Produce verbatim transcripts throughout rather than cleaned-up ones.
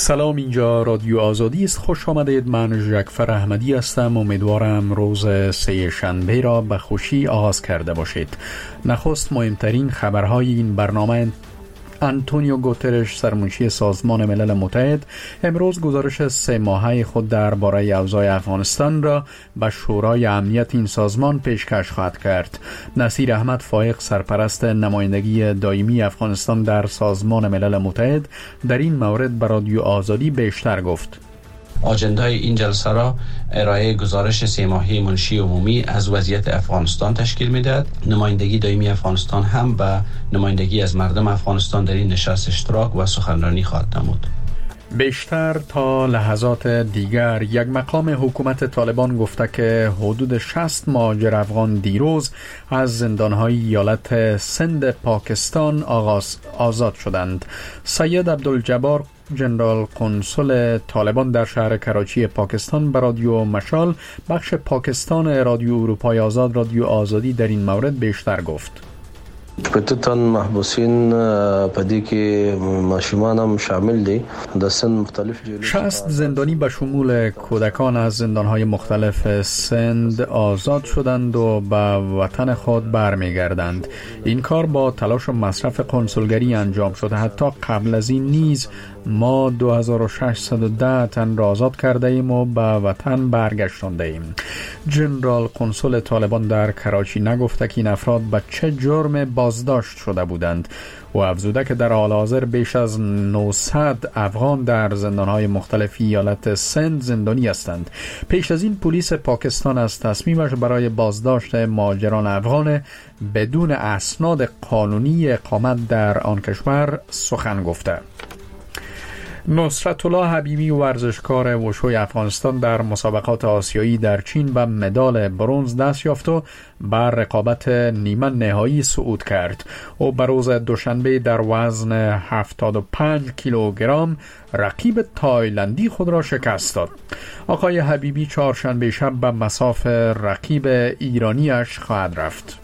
سلام، اینجا رادیو آزادی است. خوش آمدید. من ژکفر احمدی هستم. امیدوارم روز سه شنبه را به خوشی آغاز کرده باشید. نخست مهمترین خبرهای این برنامه: آنتونیو گوترش، سرمنشی سازمان ملل متحد، امروز گزارش سه ماهه خود درباره اوضاع افغانستان را به شورای امنیت این سازمان پیشکش خواهد کرد. نصیر احمد فائق، سرپرست نمایندگی دائمی افغانستان در سازمان ملل متحد، در این مورد به رادیو آزادی بیشتر گفت. آجندای این جلسه را ارائه گزارش سه ماهه منشی عمومی از وضعیت افغانستان تشکیل می‌دهد. نمایندگی دائمی افغانستان هم به نمایندگی از مردم افغانستان در این نشست اشتراک و سخنرانی خواهد نمود. بیشتر تا لحظات دیگر، یک مقام حکومت طالبان گفته که حدود شصت مهاجر افغان دیروز از زندان‌های ایالت سند پاکستان آغاز آزاد شدند. سید عبدالجبار، جنرال قنصل طالبان در شهر کراچی پاکستان، به رادیو مشال بخش پاکستان رادیو اروپای آزاد رادیو آزادی در این مورد بیشتر گفت. پتتان محبوسین پدی که ماشومان هم شامل دی در سن مختلف شصت زندانی به شمول کودکان از زندانهای مختلف سند آزاد شدند و به وطن خود برمیگردند. این کار با تلاش و مصرف کنسولگری انجام شده. حتی قبل از این نیز ما دو هزار و ششصد و ده تن را آزاد کرده ایم و به وطن برگشتانده ایم. جنرال قنصل طالبان در کراچی نگفته که این افراد به چه جرم بازداشت شده بودند و افزوده که در حال حاضر بیش از نهصد افغان در زندانهای مختلف ایالت سند زندانی هستند. پیش از این پلیس پاکستان از تصمیمش برای بازداشت مهاجران افغان بدون اسناد قانونی اقامت در آن کشور سخن گفته. نصرت الله حبیبی، ورزشکار وشوی افغانستان، در مسابقات آسیایی در چین به مدال برنز دست یافت و بر رقابت نیمه نهایی صعود کرد. او بر روز دوشنبه در وزن هفتاد و پنج کیلوگرم رقیب تایلندی خود را شکست داد. آقای حبیبی چهارشنبه شب به مصاف رقیب ایرانیش خواهد رفت.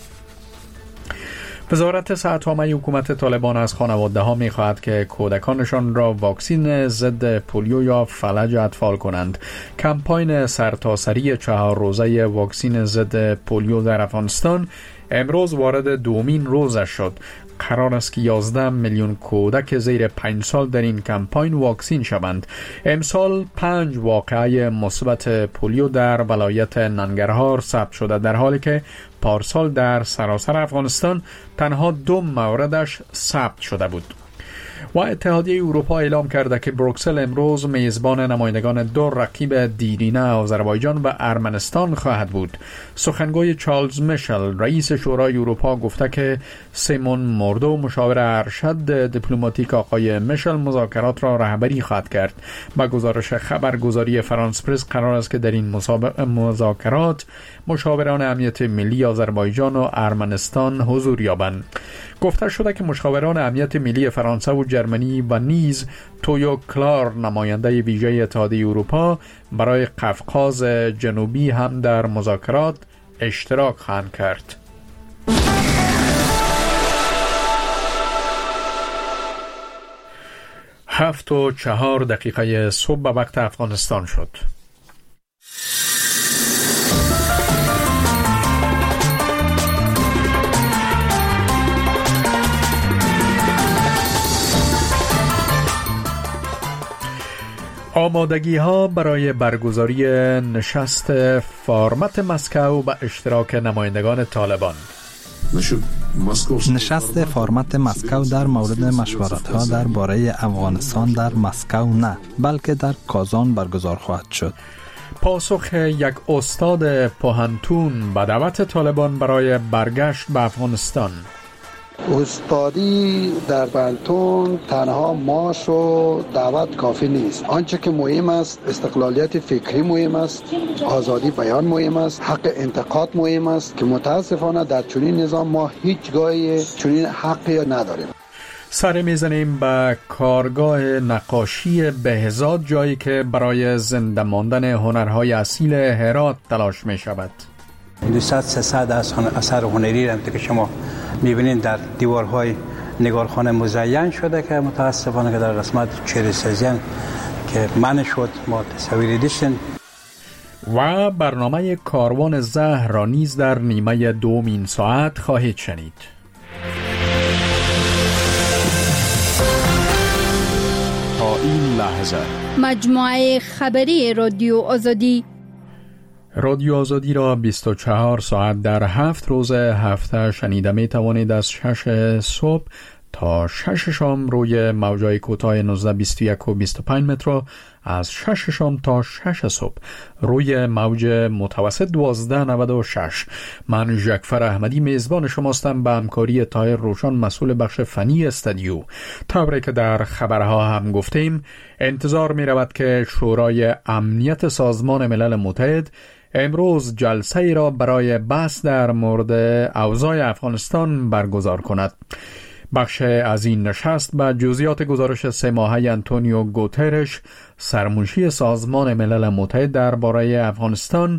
وزارت صحت عامه حکومت طالبان از خانواده ها می خواهد که کودکانشان را واکسین ضد پولیو یا فلج اطفال کنند. کمپاین سرتاسری چهار روزه واکسین ضد پولیو در افغانستان امروز وارد دومین روزش شد. قرار است که یازده میلیون کودک زیر پنج سال در این کمپاین واکسین شوند. امسال پنج واقعه مثبت پولیو در ولایت ننگرهار ثبت شده، در حالی که پارسال در سراسر افغانستان تنها دو موردش ثبت شده بود. و اتحادیه اروپا اعلام کرده که بروکسل امروز میزبان نمایندگان دو رقیب دیرینه آذربایجان و ارمنستان خواهد بود. سخنگوی چارلز میشل، رئیس شورای اروپا، گفته که سیمون موردو، مشاور ارشد دیپلماتیک آقای میشل، مذاکرات را رهبری خواهد کرد. با گزارش خبرگزاری فرانس پرس قرار است که در این مذاکرات مشاوران امنیت ملی آذربایجان و ارمنستان حضور یابند. گفته شده که مشاوران امنیت ملی فرانسه و جرمنی و نیز تویو کلار، نماینده ویژه اتحادیه اروپا برای قفقاز جنوبی، هم در مذاکرات اشتراک خواهند کرد. هفت و چهار دقیقه صبح به وقت افغانستان شد. آمادگی ها برای برگزاری نشست فارمت مسکو به اشتراک نمایندگان طالبان. نشست فارمت مسکو در مورد مشورت ها درباره افغانستان در مسکو نه، بلکه در کازان برگزار خواهد شد. پاسخ یک استاد پوهنتون به دعوت طالبان برای برگشت به افغانستان. استادی در پوهنتون تنها معاش و دعوت کافی نیست. آنچه که مهم است استقلالیت فکری مهم است، آزادی بیان مهم است، حق انتقاد مهم است که متاسفانه در چنین نظام ما هیچگاه چنین حقی نداریم. سر میزنیم به کارگاه نقاشی بهزاد، جایی که برای زنده ماندن هنرهای اصیل هرات تلاش می شود. دویست سیصد از اثر هنری را که شما می‌بینید در دیوارهای نگارخانه مزین شده که متاسفانه که در قسمت چهره سازی که من شد ما تصویر دیدیم. و برنامه کاروان زهر را نیز در نیمه دوم این ساعت خواهید شنید. تا این لحظه مجموعه خبری رادیو آزادی رادیو آزادی را بیست و چهار ساعت در هفت روز هفته شنیده می توانید از شش صبح تا شش شام روی موجای کوتاه نوزده بیست و یک و بیست و پنج متر، از شش شام تا شش صبح روی موج متوسط دوازده نود و شش. من ژکفر احمدی میزبان شماستم به همکاری طاهر روشن مسئول بخش فنی استودیو. طوری که در خبرها هم گفتیم، انتظار می رود که شورای امنیت سازمان ملل متحد امروز جلسه ای را برای بحث در مورد اوضاع افغانستان برگزار کند. بخش از این نشست به جزئیات گزارش سه ماهه آنتونیو گوترش، سرمنشی سازمان ملل متحد درباره افغانستان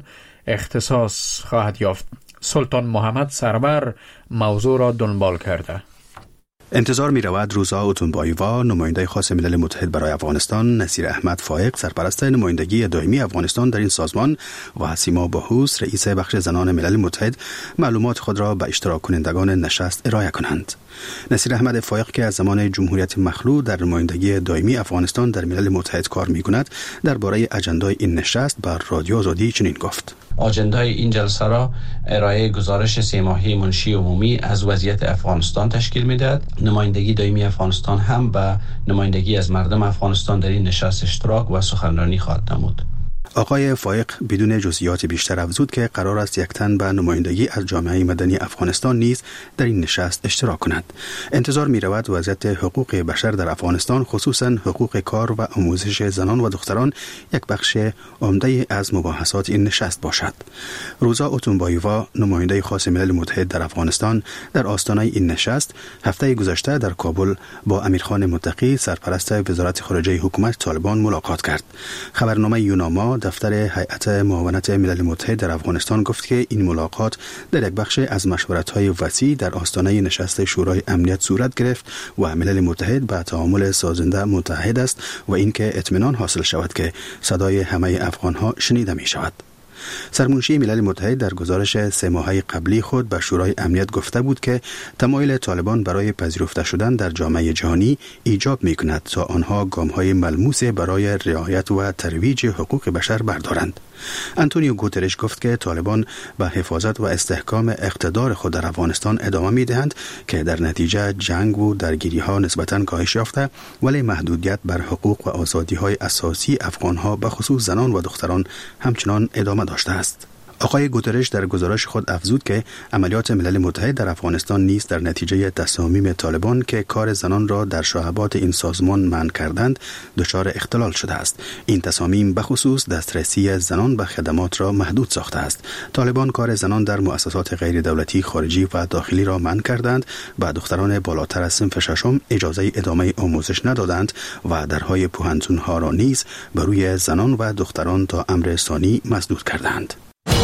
اختصاص خواهد یافت. سلطان محمد سرور موضوع را دنبال کرده. انتظار می رود روزا اوتونبایوا، نماینده خاص ملل متحد برای افغانستان، نصیر احمد فائق، سرپرست نمایندگی دائمی افغانستان در این سازمان، و سیما باهوس، رئیس بخش زنان ملل متحد، معلومات خود را به اشتراک کنندگان نشست ارائه کنند. نصیر احمد فائق که از زمان جمهوریت مخلوع در نمایندگی دائمی افغانستان در ملل متحد کار می کند، درباره اجندای این نشست بر رادیو آزادی چنین گفت: آجندای این جلسه را ارائه گزارش سه ماهه منشی عمومی از وضعیت افغانستان تشکیل می‌دهد. نمایندگی دائمی افغانستان هم به نمایندگی از مردم افغانستان در این نشست اشتراک و سخنرانی خواهد نمود. آقای فائق بدون جزئیات بیشتر افزود که قرار است یک تن به نمایندگی از جامعه مدنی افغانستان نیز در این نشست اشتراک کند. انتظار می رود وضعیت حقوق بشر در افغانستان، خصوصا حقوق کار و آموزش زنان و دختران، یک بخش عمده از مباحثات این نشست باشد. روزا اوتونبایوا، نماینده خاص ملل متحد در افغانستان، در آستانه این نشست هفته گذشته در کابل با امیرخان متقی، سرپرست وزارت خارجه حکومت طالبان ملاقات کرد. خبرنامه یوناما، دفتر هیئت معاونت ملل متحد در افغانستان، گفت که این ملاقات در یک بخش از مشورت‌های وسیع در آستانه نشست شورای امنیت صورت گرفت و ملل متحد به تعامل سازنده متحد است و اینکه اطمینان حاصل شود که صدای همه افغان‌ها شنیده می شود. سرمنشی ملل متحد در گزارش سه ماهه قبلی خود به شورای امنیت گفته بود که تمایل طالبان برای پذیرفته شدن در جامعه جهانی ایجاب می کند تا آنها گام‌های ملموس برای رعایت و ترویج حقوق بشر بردارند. آنتونیو گوترش گفت که طالبان به حفاظت و استحکام اقتدار خود در افغانستان ادامه می دهند که در نتیجه جنگ و درگیری ها نسبتاً کاهش یافته، ولی محدودیت بر حقوق و آزادی های اساسی افغان ها به خصوص زنان و دختران همچنان ادامه داشته است. آقای گوترش در گزارش خود افزود که عملیات ملل متحد در افغانستان نیز در نتیجه تصامیم طالبان که کار زنان را در شعبات این سازمان منع کردند دچار اختلال شده است. این تصامیم به خصوص دسترسی زنان به خدمات را محدود ساخته است. طالبان کار زنان در مؤسسات غیر دولتی خارجی و داخلی را منع کردند، به دختران بالاتر از صنف ششم اجازه ادامه آموزش ندادند و درهای پوهنتون‌ها را نیز بر روی زنان و دختران تا امر ثانی مسدود کردند.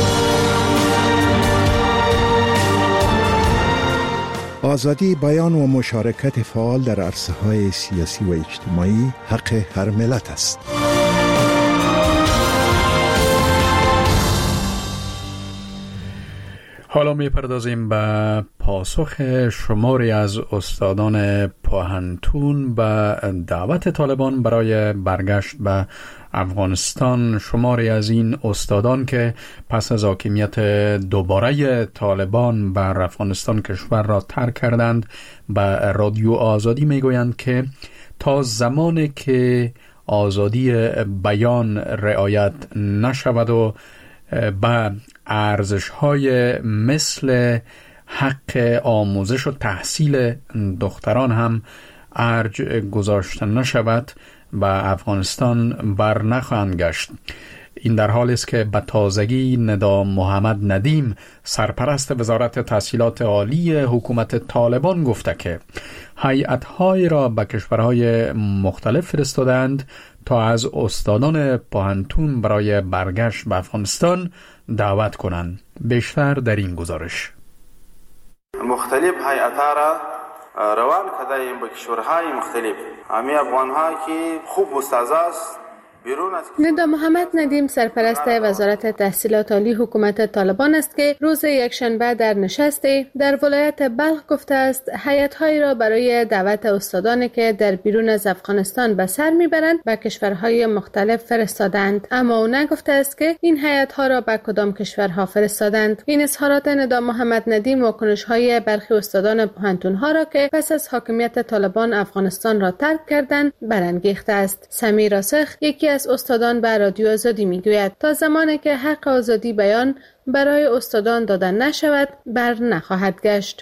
آزادی بیان و مشارکت فعال در عرصه‌های سیاسی و اجتماعی حق هر ملت است. حالا می‌پردازیم به پاسخ شماری از استادان پوهنتون به دعوت طالبان برای برگشت به افغانستان. شماری از این استادان که پس از حاکمیت دوباره طالبان بر افغانستان کشور را ترک کردند به رادیو آزادی میگویند که تا زمانی که آزادی بیان رعایت نشود و به ارزش‌های مثل حق آموزش و تحصیل دختران هم ارج گذاشته نشود و افغانستان بر نخواهند گشت. این در حالی است که به تازگی ندا محمد ندیم، سرپرست وزارت تحصیلات عالی حکومت طالبان، گفته که هیئت‌هایی را به کشورهای مختلف فرستادند تا از استادان پوهنتون برای برگشت به افغانستان دعوت کنند. بیشتر در این گزارش. مختلف هیئت‌ها را روان کردیم به کشورهای مختلف. همه افغان‌ها که خوب استاد است ندا محمد ندیم سرپرست وزارت تحصیلات عالی حکومت طالبان است که روز یکشنبه در نشستی در ولایت بلخ گفته است هیئت‌هایی را برای دعوت استادانی که در بیرون از افغانستان به سر میبرند به کشورهای مختلف فرستادند، اما او نگفته است که این هیئت‌ها را به کدام کشورها فرستادند. این اظهارات ندا محمد ندیم واکنش‌های برخی استادان پوهنتون‌ها را که پس از حاکمیت طالبان افغانستان را ترک کردند برانگیخته است. سمیر راسخ یکی از استادان به رادیو آزادی میگوید تا زمانی که حق آزادی بیان برای استادان داده نشود بر نخواهد گشت.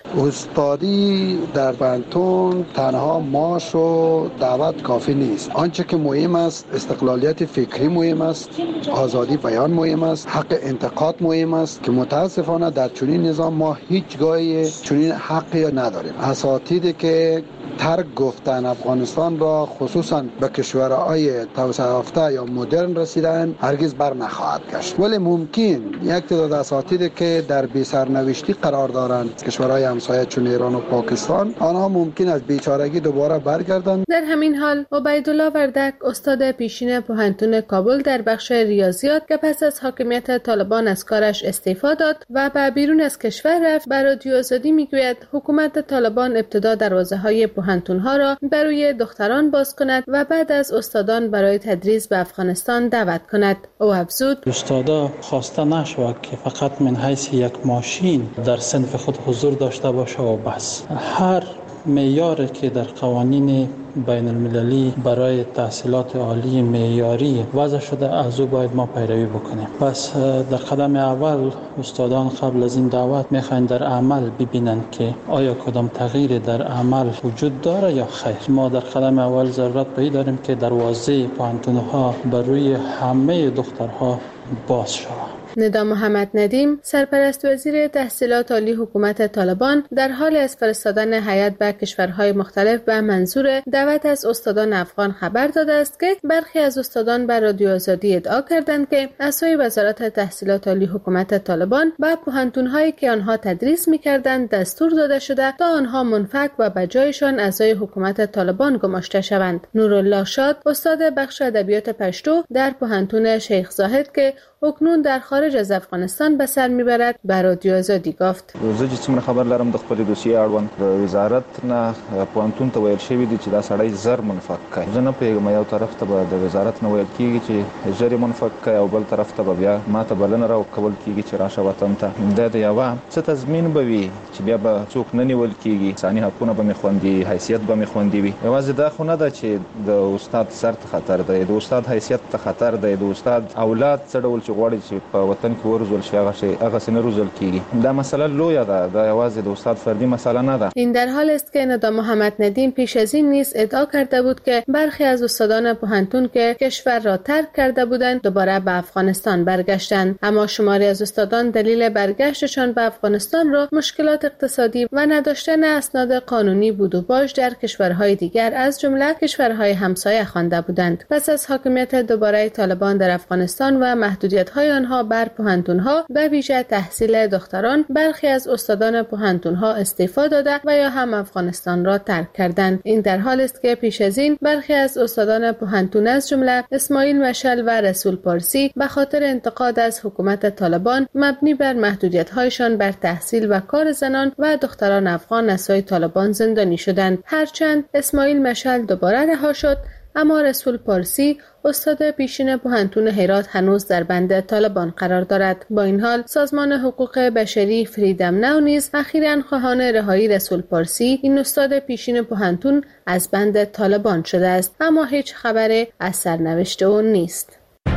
استادی در پوهنتون تنها معاش و دعوت کافی نیست. آنچه که مهم است استقلالیت فکری مهم است، آزادی بیان مهم است، حق انتقاد مهم است که متاسفانه در چنین نظام ما هیچگاهی چنین حقی نداریم. اساتیدی که ترک گفتن افغانستان را خصوصا به کشورهای توسعه یافته یا مدرن رسیدن هرگز بر نخواهد گشت، ولی ممکن یک تعداد اساتیدی که در بی سرنوشتی قرار دارند کشورهای همسایه چون ایران و پاکستان، آنها ممکن است بیچارگی دوباره برگردند. در همین حال عبیدالله وردک استاد پیشین پوهنتون کابل در بخش ریاضیات که پس از حاکمیت طالبان از کارش استعفا داد و به بیرون از کشور رفت بر رادیو آزادی میگوید حکومت طالبان ابتدا دروازه‌های پوهنتون‌ها را برای دختران باز کند و بعد از استادان برای تدریس به افغانستان دعوت کند. او افزود استادا خواسته نشود که فقط من حیث یک ماشین در صنف خود حضور داشته باشه و بس. هر معیاری که در قوانین بین المللی برای تحصیلات عالی معیاری وضع شده از او باید ما پیروی بکنیم. پس در قدم اول استادان قبل از این دعوت میخواین در عمل ببینن که آیا کدام تغییر در عمل وجود داره یا خیر. ما در قدم اول ضرورت به این داریم که دروازه پوهنتون‌ها بر روی همه دخترها باز شود. ندا محمد ندیم سرپرست وزیر تحصیلات عالی حکومت طالبان در حال از فرستادن هیئت به کشورهای مختلف به منظور دعوت از استادان افغان خبر داده است که برخی از استادان بر رادیو آزادی ادعا کردند که اعضای وزارت تحصیلات عالی حکومت طالبان به پوهنتون‌هایی که آنها تدریس می‌کردند دستور داده شده تا آنها منفک و به جایشان اعضای حکومت طالبان گماشته شوند. نورالله شاد استاد بخش ادبیات پشتو در پوهنتون شیخ زاهد که اکنون در خارج از افغانستان به سر میبرد به رادیو آزادی گفت زه چې څومره خبر لرم د خپل دوسیې اړوند د وزارت نه پوهنتون ته ویل شوی دی چې دا سړی زر منفک کوي. زه نه پوهیږم یو طرف ته به د وزارت نه ویل کیږي چې زر منفک کوي او بل طرف ته بیا ما ته بلنه راکول کیږي چې راشه وطن ته. دا د یوه څه تضمین به وي چې بیا به څوک نه نیول کیږي، انساني حقونه به مې خوندي، حیثیت به مې خوندي وي. یوازې دا خو نه ده چې د استاد سر ته خطر دی، د استاد حیثیت ته خطر دی، د استاد اولاد څه ډول چې غواړي چې په وطن کې ورزول شي هغه شي هغه سينه روزل کیږي. دا مسئله لویه ده، دا یوازې د استاد فردی مسئله نه ده. این در حال است که ندا محمد ندیم پیش از این نیز ادعا کرده بود که برخی از استادان پوهنتون که کشور را ترک کرده بودند دوباره به افغانستان برگشتند، اما شماری از استادان دلیل برگشتشان به افغانستان را مشکلات اقتصادی و نداشتن اسناد قانونی بود و باج در کشورهای دیگر از جمله کشورهای همسایه خوانده بودند. پس از حاکمیت دوباره طالبان در افغانستان و محدودیت‌های آنها بر پوهنتون‌ها به ویژه تحصیل دختران، برخی از استادان پوهنتون‌ها استعفا داده و یا هم افغانستان را ترک کردند. این در حال است که پیش از این برخی از استادان پوهنتون از جمله اسماعیل مشعل و رسول پارسی به خاطر انتقاد از حکومت طالبان مبنی بر محدودیت‌هایشان بر تحصیل و کار زنان و دختران افغان از سوی طالبان زندانی شدند. هرچند اسماعیل مشعل دوباره رها شد، اما رسول پارسی استاد پیشین پوهنتون هرات هنوز در بند طالبان قرار دارد. با این حال سازمان حقوق بشری فریدم ناو نیز اخیراً خواهان رهایی رسول پارسی این استاد پیشین پوهنتون از بند طالبان شده است، اما هیچ خبر از سرنوشت او نیست.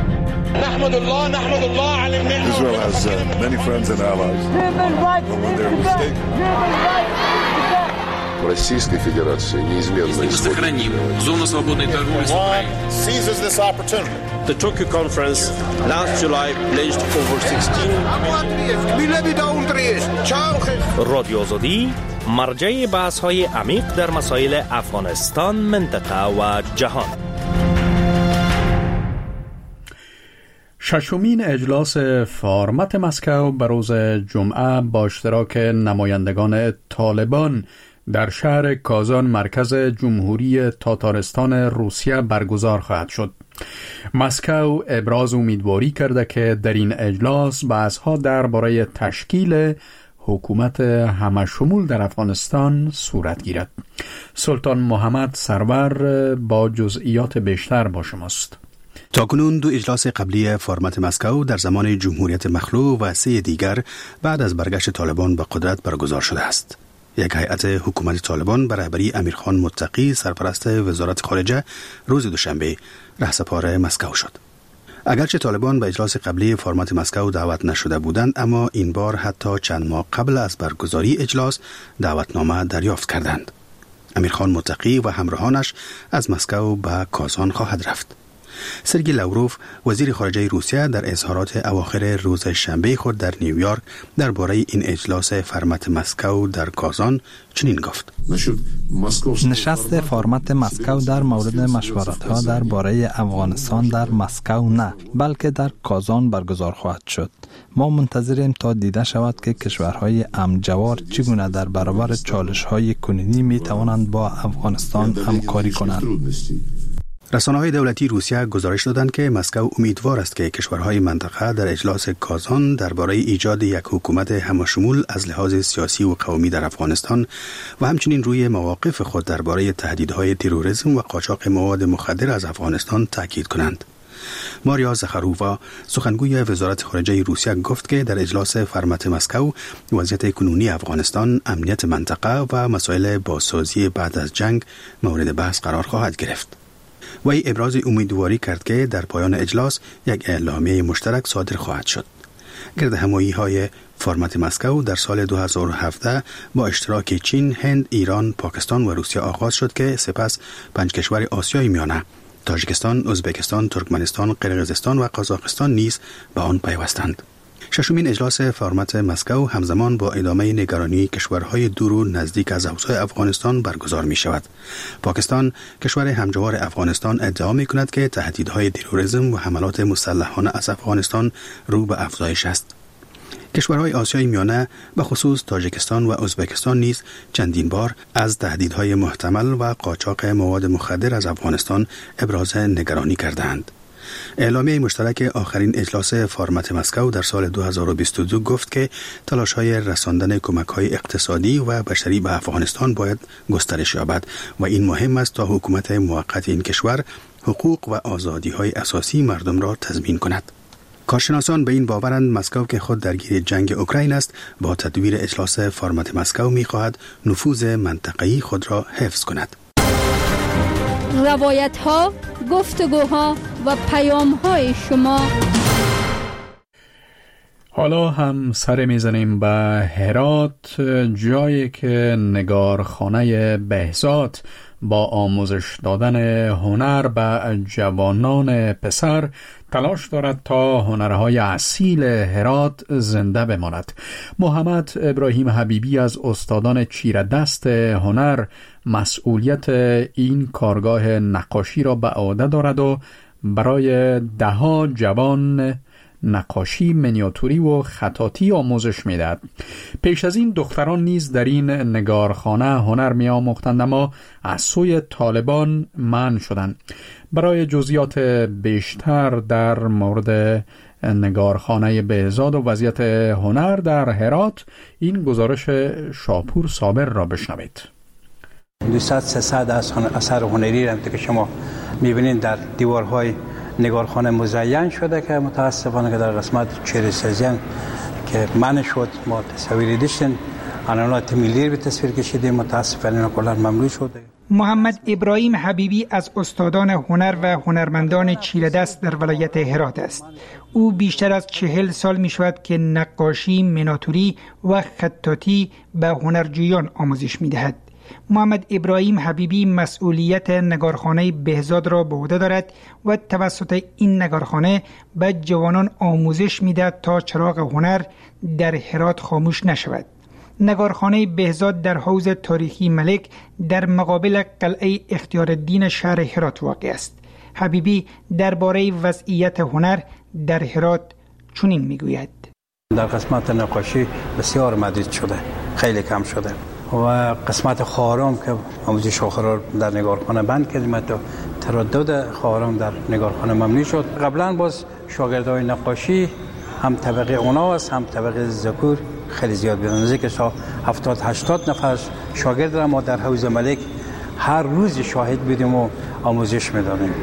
نحمد الله نحمد الله على المنة. Israel has uh, many friends and allies. When they're mistaken. Российской Федерации неизменно сохраним зону свободной торговли с Украиной. Seizes this opportunity. The Tokyo conference last July pledged over sixteen. رادیو آزادی مرجع بحث‌های عمیق در مسائل افغانستان، منطقه و جهان. ششمین اجلاس فارمت مسکو به روز جمعه با اشتراک نمایندگان طالبان در شهر کازان مرکز جمهوری تاتارستان روسیه برگزار خواهد شد. مسکو ابراز امیدواری کرده که در این اجلاس بحث‌ها درباره تشکیل حکومت همشمول در افغانستان صورت گیرد. سلطان محمد سرور با جزئیات بیشتر با شماست. تاکنون دو اجلاس قبلی فرمت مسکو در زمان جمهوریت مخلوع و سه دیگر بعد از برگشت طالبان به قدرت برگزار شده است. یک هیئت حکومت طالبان به رهبری امیرخان متقی سرپرست وزارت خارجه روز دوشنبه رهسپار مسکو شد. اگرچه طالبان به اجلاس قبلی فرمت مسکو دعوت نشده بودند، اما این بار حتی چند ماه قبل از برگزاری اجلاس دعوتنامه دریافت کردند. امیرخان متقی و همراهانش از مسکو به کازان خواهد رفت. سرگی لاوروف وزیر خارجه روسیه در اظهارات اواخر روز شنبه خود در نیویورک درباره این اجلاس فرمت مسکو در کازان چنین گفت: نشست فرمت مسکو در مورد مشورت ها درباره افغانستان در مسکو نه، بلکه در کازان برگزار خواهد شد. ما منتظریم تا دیده شود که کشورهای امجوار چگونه در برابر چالش های کنونی می توانند با افغانستان همکاری کنند. رسانه‌های دولتی روسیه گزارش دادند که مسکو امیدوار است که کشورهای منطقه در اجلاس کازان درباره ایجاد یک حکومت همشمول از لحاظ سیاسی و قومی در افغانستان و همچنین روی مواقف خود درباره تهدیدهای تروریسم و قاچاق مواد مخدر از افغانستان تاکید کنند. ماریا زخارووا سخنگوی وزارت خارجه روسیه گفت که در اجلاس فرمت مسکو وضعیت کنونی افغانستان، امنیت منطقه و مسائل بازسازی بعد از جنگ مورد بحث قرار خواهد گرفت. وی ابراز امیدواری کرد که در پایان اجلاس یک اعلامیه مشترک صادر خواهد شد. گردهمایی های فرمت مسکو در سال دو هزار و هفده با اشتراک چین، هند، ایران، پاکستان و روسیه آغاز شد که سپس پنج کشور آسیای میانه، تاجیکستان، ازبکستان، ترکمنستان، قرقیزستان و قزاقستان نیز به آن پیوستند. ششمین اجلاس فرمت مسکو همزمان با ادامه نگرانی کشورهای دور و نزدیک از اوضاع افغانستان برگزار می شود. پاکستان، کشور همجوار افغانستان، ادعا می کند که تهدیدهای تروریسم و حملات مسلحانه از افغانستان رو به افزایش است. کشورهای آسیای میانه به خصوص تاجیکستان و ازبکستان نیز چندین بار از تهدیدهای محتمل و قاچاق مواد مخدر از افغانستان ابراز نگرانی کردند. اعلامیه مشترک آخرین اجلاس فرمت مسکو در سال دو هزار و بیست و دو گفت که تلاش‌های رساندن کمک‌های اقتصادی و بشری به افغانستان باید گسترش یابد و این مهم است تا حکومت موقت این کشور حقوق و آزادی‌های اساسی مردم را تضمین کند. کارشناسان به این باورند مسکو که خود درگیر جنگ اوکراین است، با تدویر اجلاس فرمت مسکو می‌خواهد نفوذ منطقه‌ای خود را حفظ کند. روایت ها، گفتگوها و پیام های شما. حالا هم سر میزنیم به هرات، جایی که نگارخانه بهزاد با آموزش دادن هنر به جوانان پسر تلاش دارد تا هنرهای اصیل هرات زنده بماند. محمد ابراهیم حبیبی از استادان چیره دست هنر مسئولیت این کارگاه نقاشی را به عهده دارد و برای دهها جوان نقاشی، منیاتوری و خطاطی آموزش میدهد. پیش از این دختران نیز در این نگارخانه هنر می آموختند، اما از سوی طالبان منع شدند. برای جزئیات بیشتر در مورد نگارخانه بهزاد و وضعیت هنر در هرات این گزارش شاپور صابر را بشنوید. دویست سیصد از اثر هنری را که شما می‌بینید در دیوارهای نگارخانه مزین شده که متاسفانه که در قسمت چهره سازی که منع شد. ما تصویری داشتیم، علامات ملی به تصویر کشیدیم، متاسفانه کلا ممنوع شده. محمد ابراهیم حبیبی از استادان هنر و هنرمندان چیره دست در ولایت هرات است. او بیشتر از چهل سال می شود که نقاشی، منیاتوری و خطاطی به هنرجویان آموزش می دهد. محمد ابراهیم حبیبی مسئولیت نگارخانه بهزاد را به عهده دارد و توسط این نگارخانه به جوانان آموزش می‌دهد تا چراغ هنر در هرات خاموش نشود. نگارخانه بهزاد در حوض تاریخی ملک در مقابل قلعه اختیارالدین شهر هرات واقع است. حبیبی درباره وضعیت هنر در هرات چنین میگوید: در قسمت نقاشی بسیار محدود شده، خیلی کم شده. و قسمت خواهرام که آموزش آخر در نگارخانه بند کردیم تا تردد خواهرام در نگارخانه ممنوع شد. قبلا باز شاگردای نقاشی هم طبقه اونا است هم طبقه ذکور خیلی زیاد بودن، نزدیک هفتاد هشتاد نفر شاگرد را ما در حوض ملک هر روز شاهد بودیم و آموزش میدادیم.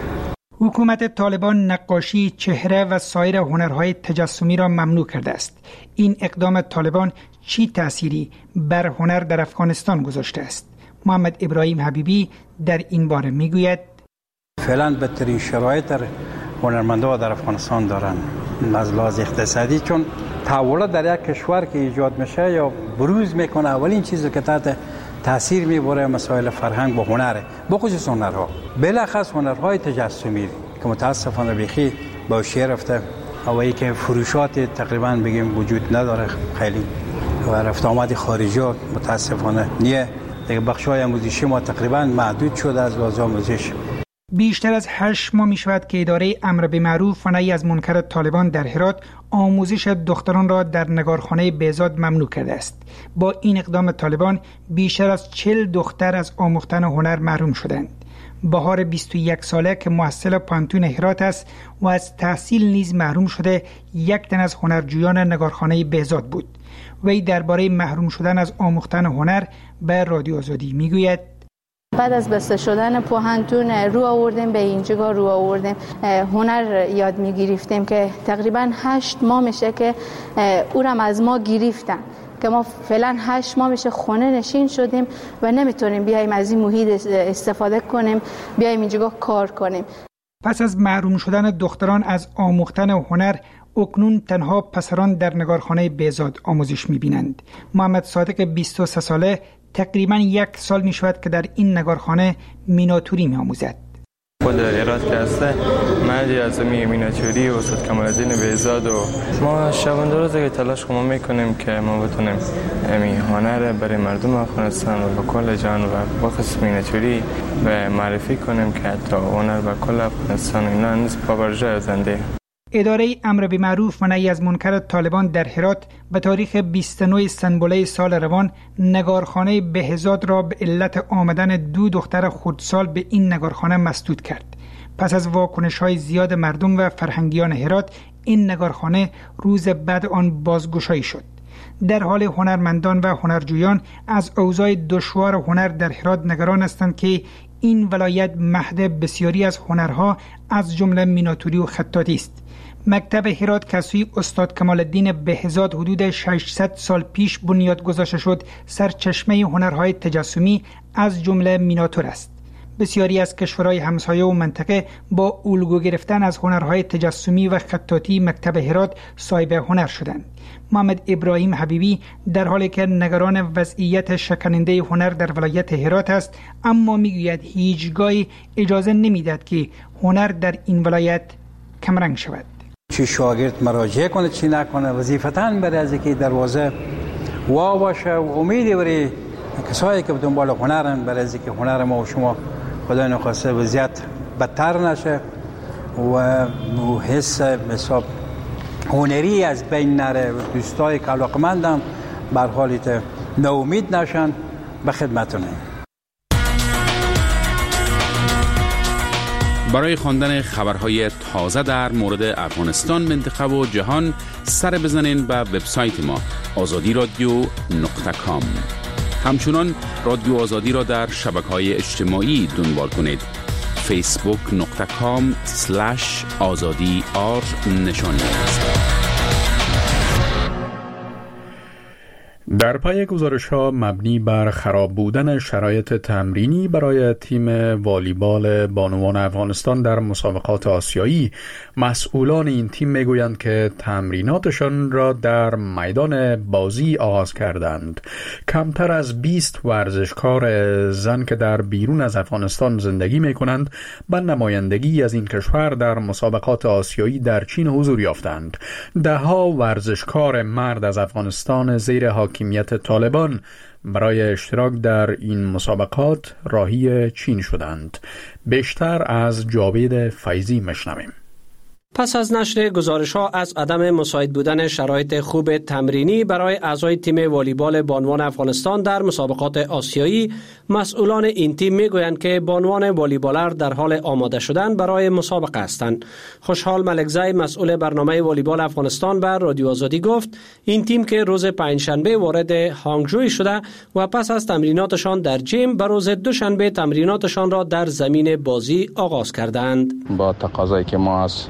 حکومت طالبان نقاشی، چهره و سایر هنرهای تجسمی را ممنوع کرده است. این اقدام طالبان چی تأثیری بر هنر در افغانستان گذاشته است؟ محمد ابراهیم حبیبی در این باره میگوید: فعلا بدترین شرایط در هنرمندان در افغانستان دارن از لحاظ اقتصادی، چون تحولات در یک کشور که ایجاد میشه یا بروز میکنه اولین چیزی که تحت تاثیر میبره مسائل فرهنگ و هنره، بخصوص هنرها، بلخص هنرهای تجسمی که متاسفانه بیخی با شیر رفته و ای که فروشات تقریبا بگیم وجود نداره خیلی و رفت آمد خارجی ها متاسفانه نیه دیگه. بخشای آموزشی ما تقریبا محدود شده از لحاظ آموزش. بیشتر از هشت ماه می شود که اداره امر به معروف و نهی از منکر طالبان در هرات آموزش دختران را در نگارخانه بهزاد ممنوع کرده است. با این اقدام طالبان بیشتر از چهل دختر از آموختن هنر محروم شدند. بهار بیست و یک ساله که محصل پانتون هرات است و از تحصیل نیز محروم شده یک تن از هنرجویان نگارخانه بهزاد بود. وی درباره محروم شدن از آموختن هنر به رادیو آزادی میگوید: بعد از بسته شدن پوهنتون رو آوردیم به اینجا رو آوردیم هنر یاد میگرفتیم که تقریبا هشت ماه میشه که او را از ما گرفتن که ما فعلا هشت ماه میشه خونه نشین شدیم و نمیتونیم بیایم از این محیط استفاده کنیم، بیایم اینجا کار کنیم. پس از محروم شدن دختران از آموختن هنر، اکنون تنها پسران در نگارخانه بهزاد آموزش میبینند. محمد صادق بیست و سه ساله تقریبا یک سال می شود که در این نگارخانه میناتوری می آموزد. خود ایراد که هسته مردی از می میناتوری و استاد کمال الدین بهزاد و ما شبانه روزه که تلاش ما میکنیم که ما بتونیم امی هنر برای مردم افغانستان و کل جهان و بخصوص میناتوری و معرفی کنیم که حتی هنر و کل افغانستان اینا نیز پابرجای زنده. اداره امر به معروف و نهی از منکر طالبان در هرات به تاریخ بیست و نه سنبله سال روان نگارخانه بهزاد را به علت آمدن دو دختر خردسال به این نگارخانه مسدود کرد. پس از واکنش‌های زیاد مردم و فرهنگیان هرات، این نگارخانه روز بعد آن بازگشایی شد. در حال هنرمندان و هنرجویان از اوضاع دشوار هنر در هرات نگران هستند که این ولایت مهد بسیاری از هنرها از جمله میناتوری و خطاطی است. مکتب هرات که سوی استاد کمال الدین بهزاد حدود ششصد سال پیش بنیاد گذاشته شد، سرچشمه هنرهای تجسمی از جمله میناتور است. بسیاری از کشورهای همسایه و منطقه با الگو گرفتن از هنرهای تجسمی و خطاطی مکتب هرات صاحب هنر شدند. محمد ابراهیم حبیبی در حالی که نگران وضعیت شکننده هنر در ولایت هرات است، اما میگوید هیچگاه اجازه نمیدهد که هنر در این ولایت کمرنگ شود. چی شاگرد مراجعه کنه چی نکنه، وظیفتاً برای از اینکه دروازه وا باشه و امیدی برای کسایی که دنبال هنرن، برای از اینکه هنر ما و شما خدای نخواسته وضعیت بدتر نشه و حس حساب هنری از بین نره، دوستای که علاقمندن بر حالیت ناامید نشن، به خدمتونه. برای خواندن خبرهای تازه در مورد افغانستان، منطقه و جهان سر بزنین به وبسایت ما آزادی رادیو نقطه کام. همچنان رادیو آزادی را در شبکه‌های اجتماعی دنبال کنید. فیسبوک نقطه کام سلش آزادی آر نشانی است. در پای گزارش‌ها مبنی بر خراب بودن شرایط تمرینی برای تیم والیبال بانوان افغانستان در مسابقات آسیایی، مسئولان این تیم میگویند که تمریناتشان را در میدان بازی آغاز کردند. کمتر از بیست ورزشکار زن که در بیرون از افغانستان زندگی میکنند به نمایندگی از این کشور در مسابقات آسیایی در چین حضور یافتند. ده ها ورزشکار مرد از افغانستان زیر حاکمیت طالبان برای اشتراک در این مسابقات راهی چین شدند. بیشتر از جاوید فیضی مشنویم. پس از نشر گزارش‌ها از عدم مساعد بودن شرایط خوب تمرینی برای اعضای تیم والیبال بانوان افغانستان در مسابقات آسیایی، مسئولان این تیم میگویند که بانوان والیبالر در حال آماده شدن برای مسابقه هستند. خوشحال ملکزی مسئول برنامه والیبال افغانستان بر رادیو آزادی گفت این تیم که روز پنجشنبه وارد هانگجوی شده و پس از تمریناتشان در جیم به روز دوشنبه تمریناتشان را در زمین بازی آغاز کردند. با تقاضایی که ما از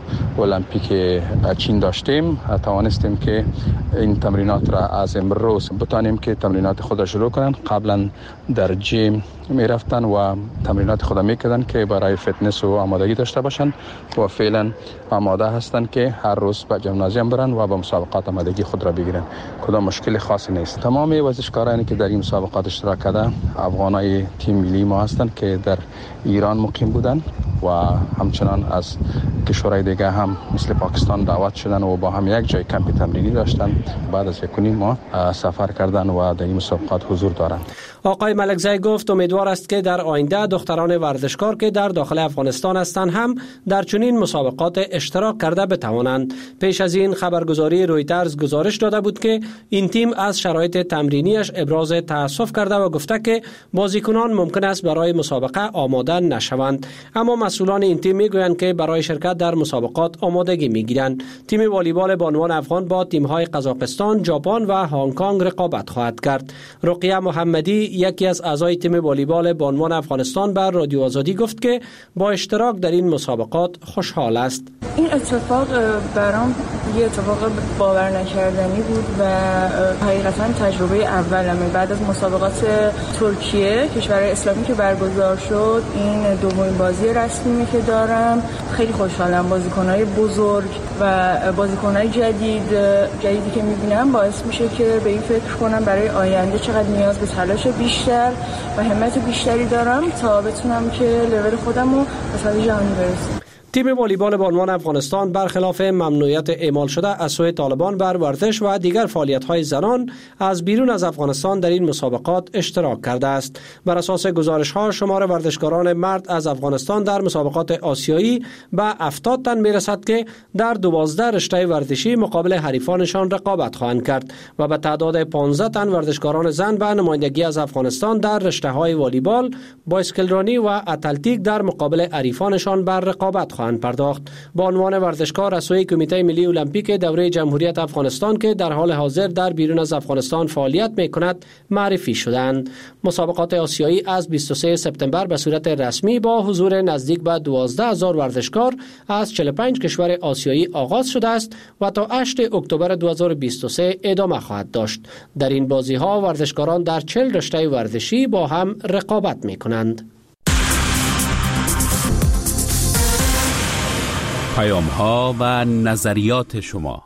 المپیک چین داشتیم توانستیم که این تمرینات را از امروز بتانیم که تمرینات خود را شروع کنند. قبلا در جیم می رفتن و تمرینات خود می کردن که برای فتنس و آمادگی داشته باشند و فعلا آماده هستند که هر روز به ژیمنازیوم برن و به مسابقات آمادگی خود را بگیرن. کدام مشکل خاصی نیست. تمام ورزشکارانی که در این مسابقات اشتراک کرده افغانای تیم ملی ما هستند که در ایران مقیم بودند و همچنان از کشورهای دیگه هم مثل پاکستان دعوت شدن و با هم یک جای کمپ تمرینی داشتن. بعد از یک ماه سفر کردن و در این مسابقات حضور دارند. آقای ملکزی گفت امیدوار است که در آینده دختران ورزشکار که در داخل افغانستان هستند هم در چنین مسابقات اشتراک کرده بتوانند. پیش از این خبرگزاری رویترز گزارش داده بود که این تیم از شرایط تمرینیش ابراز تأسف کرده و گفته که بازیکنان ممکن است برای مسابقه آماده نشوند، اما مسئولان این تیم میگویند که برای شرکت در مسابقات آمادگی میگیرند. تیم والیبال بانوان افغان با تیم‌های قزاقستان، ژاپن و هنگ کنگ رقابت خواهد کرد. رقیه محمدی یکی از اعضای تیم والیبال بانوان افغانستان بر رادیو آزادی گفت که با اشتراک در این مسابقات خوشحال است. این اتفاق برام یه اتفاق باور نکردنی بود و حقیقتا تجربه اولمه. بعد از مسابقات ترکیه کشور اسلامی که برگزار شد این دومین بازی رسمی که دارم. خیلی خوشحالم. بازیکن‌های بزرگ و بازیکن‌های جدید جدیدی که می‌بینم باعث میشه که به این فکر کنم برای آینده چقدر نیاز به تلاش بیشتر و همت بیشتری دارم تا بتونم که لول خودم رو به سطح جهانی برسونم. تیم والیبال بانوان افغانستان برخلاف ممنوعیت اعمال شده از سوی طالبان بر ورزش و دیگر فعالیت‌های زنان از بیرون از افغانستان در این مسابقات اشتراک کرده است. بر اساس گزارش‌ها شمار ورزشکاران مرد از افغانستان در مسابقات آسیایی به هفتاد تن میرسد که در دوازده رشته ورزشی مقابل حریفانشان رقابت خواهند کرد و به تعداد پانزده تن ورزشکاران زن به نمایندگی از افغانستان در رشته‌های والیبال، بایسکلرانی و اتلتیک در مقابل حریفانشان بر رقابت خواهند پرداخت. با عنوان ورزشکار از سوی کمیته ملی المپیک دوره جمهوریت افغانستان که در حال حاضر در بیرون از افغانستان فعالیت می‌کند معرفی شدند. مسابقات آسیایی از بیست و سوم سپتامبر به صورت رسمی با حضور نزدیک به دوازده هزار ورزشکار از چهل و پنج کشور آسیایی آغاز شده است و تا هشتم اکتبر دو هزار و بیست و سه ادامه خواهد داشت. در این بازی‌ها ورزشکاران در چهل رشته ورزشی با هم رقابت می‌کنند. پیام ها و نظریات شما.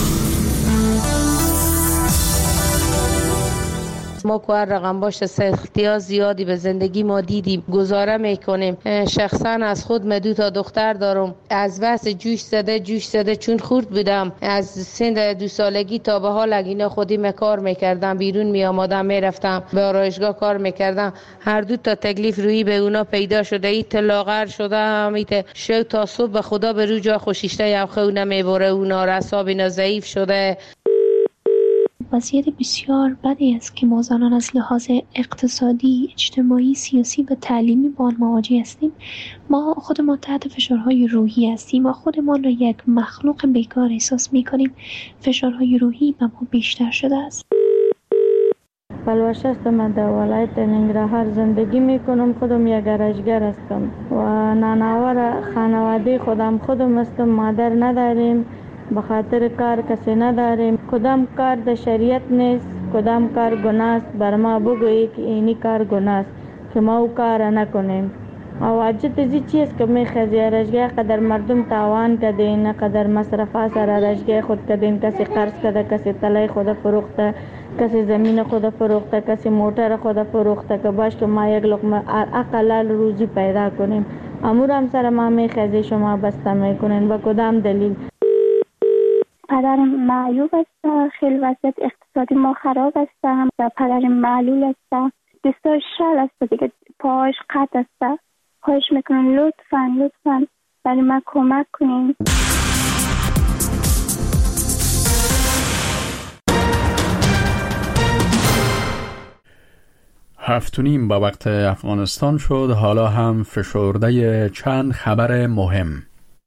ما که هر رقم باشه سختی ها زیادی به زندگی ما دیدیم، گزاره میکنیم. شخصا از خود من دو تا دختر دارم. از واسه جوش زده جوش زده چون خورد بودم از سن دو سالگی تا به حال اینا خودی کار میکردم، بیرون می آمدم میرفتم به آرایشگاه کار میکردم. هر دو تا تکلیف روی به اونا پیدا شده. ایت لاغر شده هم ایت شو تا صبح به خدا به رو جا خوشیشته یا خونه میبره. اونا رساب اینا ضعیف شده. وضعیت بسیار بدی است که ما زنان از لحاظ اقتصادی، اجتماعی، سیاسی و تعلیمی با آن مواجه هستیم. ما خودمان تحت فشارهای روحی هستیم و خودمان را یک مخلوق بیکار احساس می-کنیم. فشارهای روحی به ما بیشتر شده است. پلوش است. من در ولایت ننگرهار زندگی میکنم. خودم یک گرشگر هستم و نانآور خانواده خودم خودم هستم. مادر نداریم، به خاطر کار کسی نداریم. کدام کار در شریعت نیست، کدام کار گناه است. بر ما بگویی که اینی کار گناه است که ما او کار نکنیم. و واجد ازی چیز که میخوازی رشگاه قدر مردم تاوان کدین، قدر مصرفا سر رشگاه خود کدین. کسی قرض کده، کسی تلای خود فروخته، کسی زمین خود فروخته، کسی موتر خود فروخته که باش که ما یک لقمه اقلال روزی پیدا کنیم. امور هم سر ما میخوازی شما بسته میکنین. با کدام دلیل؟ پدرم معیوب است. خیلی وضعیت اقتصادی ما خراب است. هم پدرم معلول است. دستاش شل است دیگه، پاهاش قطع است. خواهش میکنم لطفاً لطفاً برای ما کمک کنین. هفت و نیم با وقت افغانستان شد. حالا هم فشرده چند خبر مهم.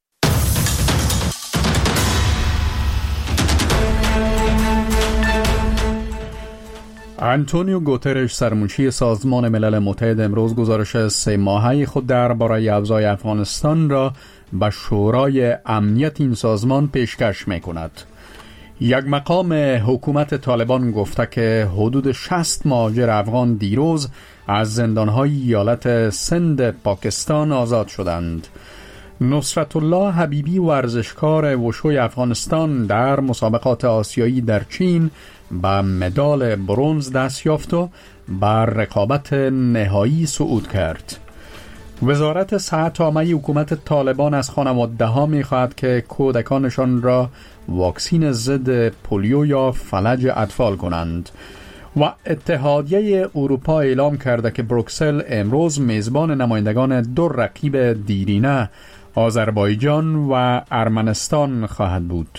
آنتونیو گوترش سرمنشی سازمان ملل متحد امروز گزارش سه ماهه خود درباره اوضاع افغانستان را به شورای امنیت این سازمان پیشکش می‌کند. یک مقام حکومت طالبان گفته که حدود شصت مهاجر افغان دیروز از زندان‌های ایالت سند پاکستان آزاد شدند. نصرت الله حبیبی ورزشکار وشوی افغانستان در مسابقات آسیایی در چین به مدال برنز دست یافت و بر رقابت نهایی صعود کرد. وزارت صحت عامه حکومت طالبان از خانواده ها می خواهد که کودکانشان را واکسین ضد پولیو یا فلج اطفال کنند. و اتحادیه اروپا اعلام کرده که بروکسل امروز میزبان نمایندگان دو رقیب دیرینه آذربایجان و ارمنستان خواهد بود.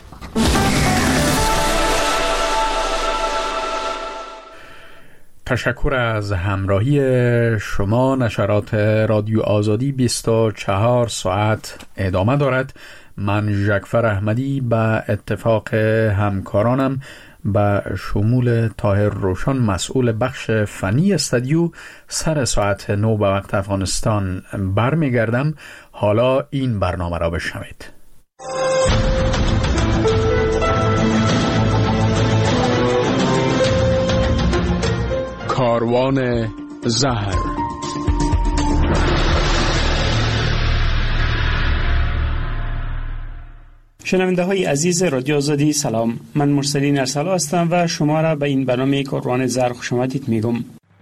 تشکر از همراهی شما. نشرات رادیو آزادی بیست و چهار ساعت ادامه دارد. من جعفر احمدی به اتفاق همکارانم به شمول طاهر روشن مسئول بخش فنی استودیو سر ساعت نو به وقت افغانستان برمیگردم. حالا این برنامه را بشنوید. کاروان زهر. شنونده های عزیز رادیو آزادی سلام، من مرسلین ارسلا هستم و شما را به این برنامه کاروان زهر خوش آمدید میگم.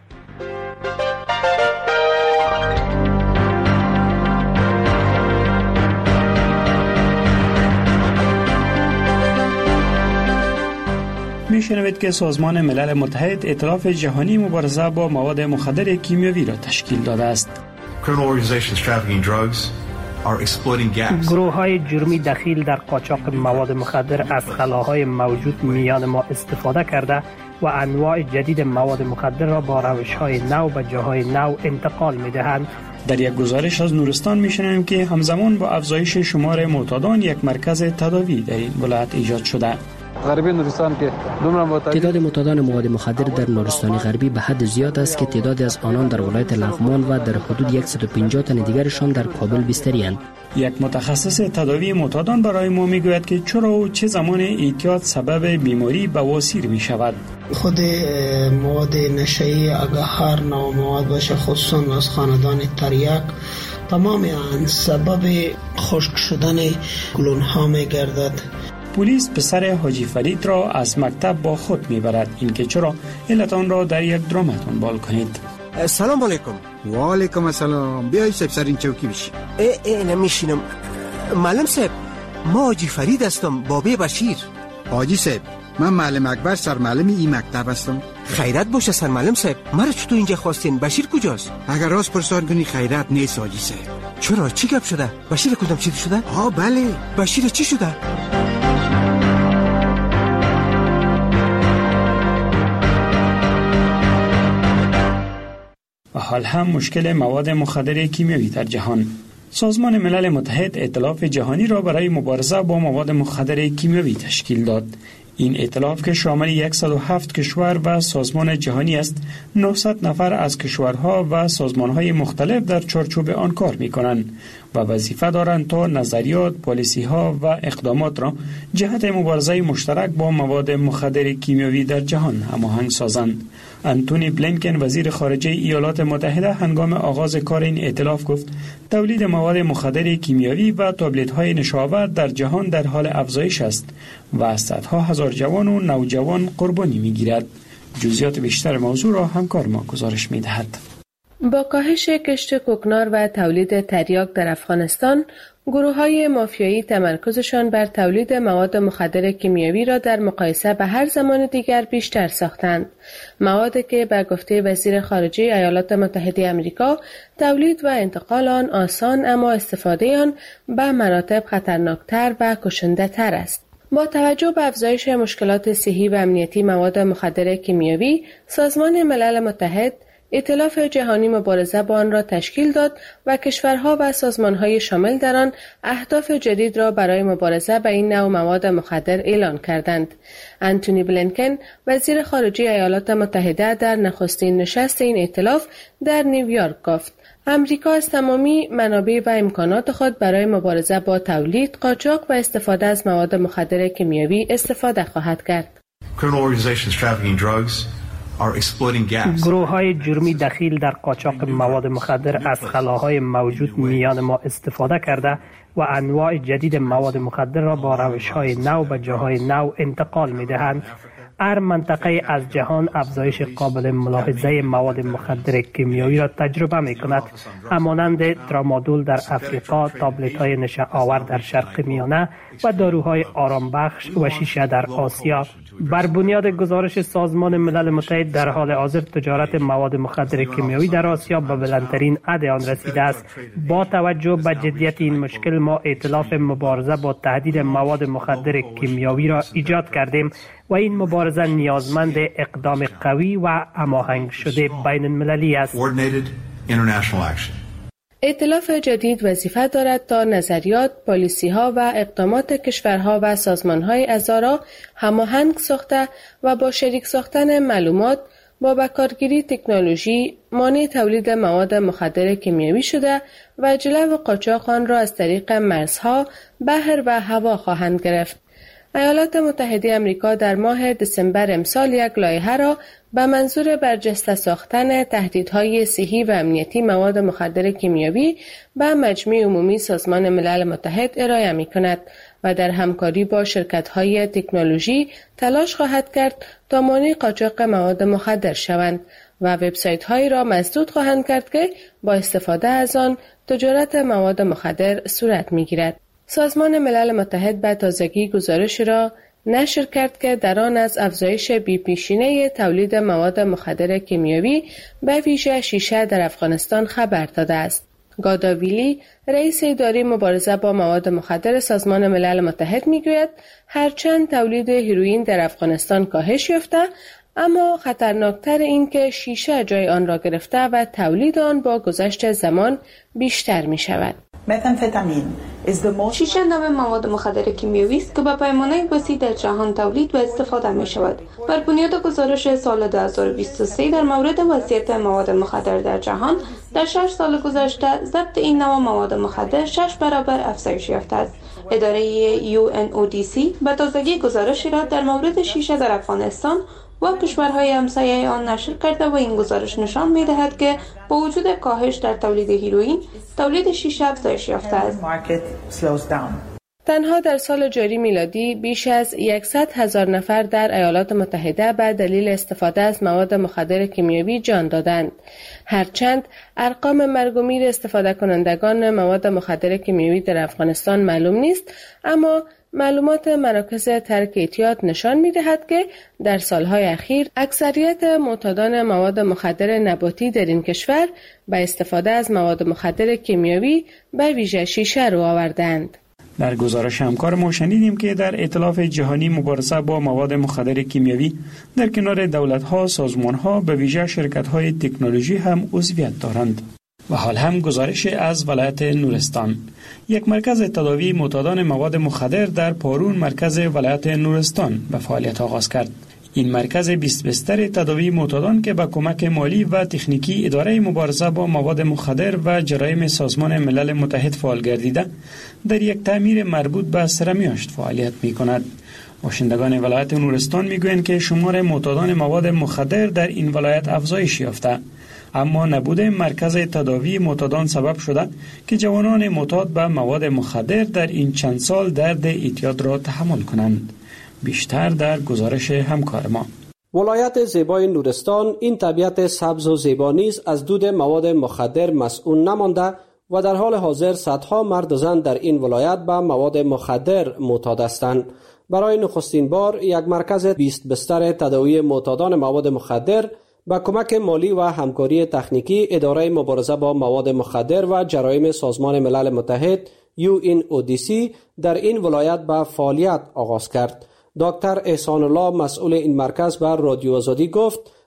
میشنوید که سازمان ملل متحد ائتلاف جهانی مبارزه با مواد مخدر کیمیایی را تشکیل داده است. گروه های جرمی دخیل در قاچاق مواد مخدر از خلاهای موجود میان ما استفاده کرده و انواع جدید مواد مخدر را با روش های نو به جاهای نو انتقال می دهند. در یک گزارش از نورستان میشنویم که همزمان با افزایش شمار معتادان یک مرکز تداوی در این ولایت ایجاد شده. غربی نورستان که تعداد معتادان مواد مخدر در نورستان غربی به حد زیاد است که تعدادی از آنان در ولایت لغمان و در حدود صد و پنجاه تن دیگرشان در کابل بستری‌اند. یک متخصص تداوی معتادان برای ما میگوید که چرا و چه زمان اعتیاد سبب بیماری بواسیر می شود. خود مواد نشئی اگر هر نوع مواد باشه، خصوصا از خاندان تریاک، تمام آن سبب خشک شدن گلون ها می گردد. پلیس پسر حاجی فرید را از مکتب با خود میبرد. این که چرا علت آن را در یک درام دنبال کنید. سلام علیکم. و علیکم السلام. بیایی صاحب سر این چوکی بشی. ای ای نمیشینم. معلم صاحب، ما حاجی فرید هستم، بابی بشیر. حاجی صاحب، من معلم اکبر سرمعلم این مکتب هستم. خیرت باشه سرمعلم صاحب. مرا چطور اینجا خواستین؟ بشیر کجاست؟ اگر راست پرسان کنی خیرت نیست حاجی صاحب. چرا؟ چی گپ شده؟ بشیر کدام چی شده؟ ها بله. بشیر چی شده؟ و حال هم مشکل مواد مخدر کیمیایی در جهان. سازمان ملل متحد ائتلاف جهانی را برای مبارزه با مواد مخدر کیمیایی تشکیل داد. این ائتلاف که شامل صد و هفت کشور و سازمان جهانی است، نهصد نفر از کشورها و سازمانهای مختلف در چارچوب آن کار می‌کنند و وظیفه دارند تا نظریات، پالیسی‌ها و اقدامات را جهت مبارزه مشترک با مواد مخدر کیمیایی در جهان هماهنگ سازند. انتونی بلینکن وزیر خارجه ایالات متحده هنگام آغاز کار این ائتلاف گفت تولید مواد مخدر کیمیایی و تابلت‌های نشاور در جهان در حال افزایش است و صدها هزار جوان و نوجوان قربانی می‌گیرد. جزئیات بیشتر موضوع را همکار ما گزارش می‌دهد. با کاهش کشت کوکنار و تولید تریاک در افغانستان، گروه‌های مافیایی تمرکزشان بر تولید مواد مخدر کیمیایی را در مقایسه به هر زمان دیگر بیشتر ساختند. موادی که به گفته وزیر خارجه ایالات متحده آمریکا تولید و انتقال آن آسان، اما استفاده آن به مراتب خطرناکتر و کشنده تر است. با توجه به افزایش مشکلات صحی و امنیتی مواد مخدر کیمیایی، سازمان ملل متحد ائتلاف جهانی مبارزه با آن را تشکیل داد و کشورها و سازمانهای شامل در آن اهداف جدید را برای مبارزه با این نوع مواد مخدر اعلان کردند. انتونی بلینکن وزیر خارجه ایالات متحده در نخستین نشست این ائتلاف در نیویورک گفت: امریکا از تمامی منابع و امکانات خود برای مبارزه با تولید، قاچاق و استفاده از مواد مخدر کیمیایی استفاده خواهد کرد. گروه های جرمی دخیل در قاچاق مواد مخدر از خلاهای موجود میان ما استفاده کرده و انواع جدید مواد مخدر را با روش های نو به جاهای نو انتقال می دهند. هر منطقه از جهان افزایش قابل ملاحظه مواد مخدر کیمیایی را تجربه می کند، همانند ترامادول در افریقا، تابلت های نشه آور در شرق میانه و داروهای آرام بخش و شیشه در آسیا. بر بنیاد گزارش سازمان ملل متحد در حال حاضر تجارت مواد مخدر کیمیایی در آسیا به بلندترین حد آن رسیده است. با توجه به جدیت این مشکل ما ائتلاف مبارزه با تهدید مواد مخدر کیمیایی را ایجاد کردیم و این مبارزه نیازمند اقدام قوی و هماهنگ شده بین المللی است. ائتلاف جدید وظیفه دارد تا نظریات، پالیسی‌ها و اقدامات کشورها و سازمان‌های اعضا را هماهنگ ساخته و با شریک ساختن معلومات، با بکارگیری تکنولوژی، مانع تولید مواد مخدر کیمیایی شده و جلو قاچاق آن را از طریق مرزها، بحر و هوا خواهند گرفت. ایالات متحده آمریکا در ماه دسامبر امسال یک لایحه را به منظور برجسته ساختن تهدیدهای صحی و امنیتی مواد مخدر کیمیایی به مجمع عمومی سازمان ملل متحد ارائه می کند و در همکاری با شرکت‌های تکنولوژی تلاش خواهد کرد تا مانع قاچاق مواد مخدر شوند و وبسایت‌هایی را مسدود خواهند کرد که با استفاده از آن تجارت مواد مخدر صورت می‌گیرد. سازمان ملل متحد به تازگی گزارش را نشر کرد که در آن از افزایش بی‌پیشینه تولید مواد مخدر کیمیایی به ویژه شیشه در افغانستان خبر داده است. گاداویلی، رئیس اداره مبارزه با مواد مخدر سازمان ملل متحد میگوید هرچند تولید هیروئین در افغانستان کاهش یافته، اما خطرناکتر این که شیشه جای آن را گرفته و تولید آن با گذشت زمان بیشتر می شود. شیشه نوع مواد مخدر کیمیایی است که به پیمانه وسیع در جهان تولید و استفاده می شود. بر بنیاد گزارش سال دو هزار و بیست و سه در مورد وضعیت مواد مخدر در جهان، در شش سال گذشته ضبط این نوع مواد مخدر شش برابر افزایش یافته است. اداره یو ان او دی سی به تازگی گزارشی را در مورد شیشه در افغانستان و کشورهای همسایه آن نشر کرده و این گزارش نشان می‌دهد که با وجود کاهش در تولید هیروئین، تولید شیشه افزایش یافته است. تنها در سال جاری میلادی بیش از صد هزار نفر در ایالات متحده به دلیل استفاده از مواد مخدر کیمیایی جان دادند. هرچند ارقام مرگ و میر استفاده کنندگان مواد مخدر کیمیایی در افغانستان معلوم نیست، اما معلومات مراکز ترک اعتیاد نشان می‌دهد که در سالهای اخیر اکثریت معتادان مواد مخدر نباتی در این کشور به استفاده از مواد مخدر کیمیایی به ویژه شیشه رو آوردند. در گزارش همکار ما شنیدیم که در ائتلاف جهانی مبارزه با مواد مخدر کیمیایی در کنار دولت‌ها، سازمان‌ها به ویژه شرکت‌های تکنولوژی هم عضویت دارند. و حال هم گزارش از ولایت نورستان. یک مرکز تداوی معتادان مواد مخدر در پارون مرکز ولایت نورستان به فعالیت آغاز کرد. این مرکز بیست بستر تداوی معتادان که با کمک مالی و تکنیکی اداره مبارزه با مواد مخدر و جرایم سازمان ملل متحد فعال گردیده، در یک تعمیر مربوط به سرمیاشت فعالیت می کند. باشندگان ولایت نورستان می گویند که شمار معتادان مواد مخدر در این ولایت افزایش یافته، اما نبود مرکز تداوی معتادان سبب شده که جوانان معتاد به مواد مخدر در این چند سال درد اعتیاد را تحمل کنند. بیشتر در گزارش همکار ما. ولایت زیبای نورستان این طبیعت سبز و زیبا نیز از دود مواد مخدر مسئول نمانده و در حال حاضر صدها مرد و زن در این ولایت به مواد مخدر معتاد هستند. برای نخستین بار یک مرکز بیست بستر تداوی معتادان مواد مخدر با کمک مالی و همکاری تکنیکی اداره مبارزه با مواد مخدر و جرایم سازمان ملل متحد یو ان او دی سی در این ولایت به فعالیت آغاز کرد. دکتر احسان الله مسئول این مرکز بر رادیو آزادی گفت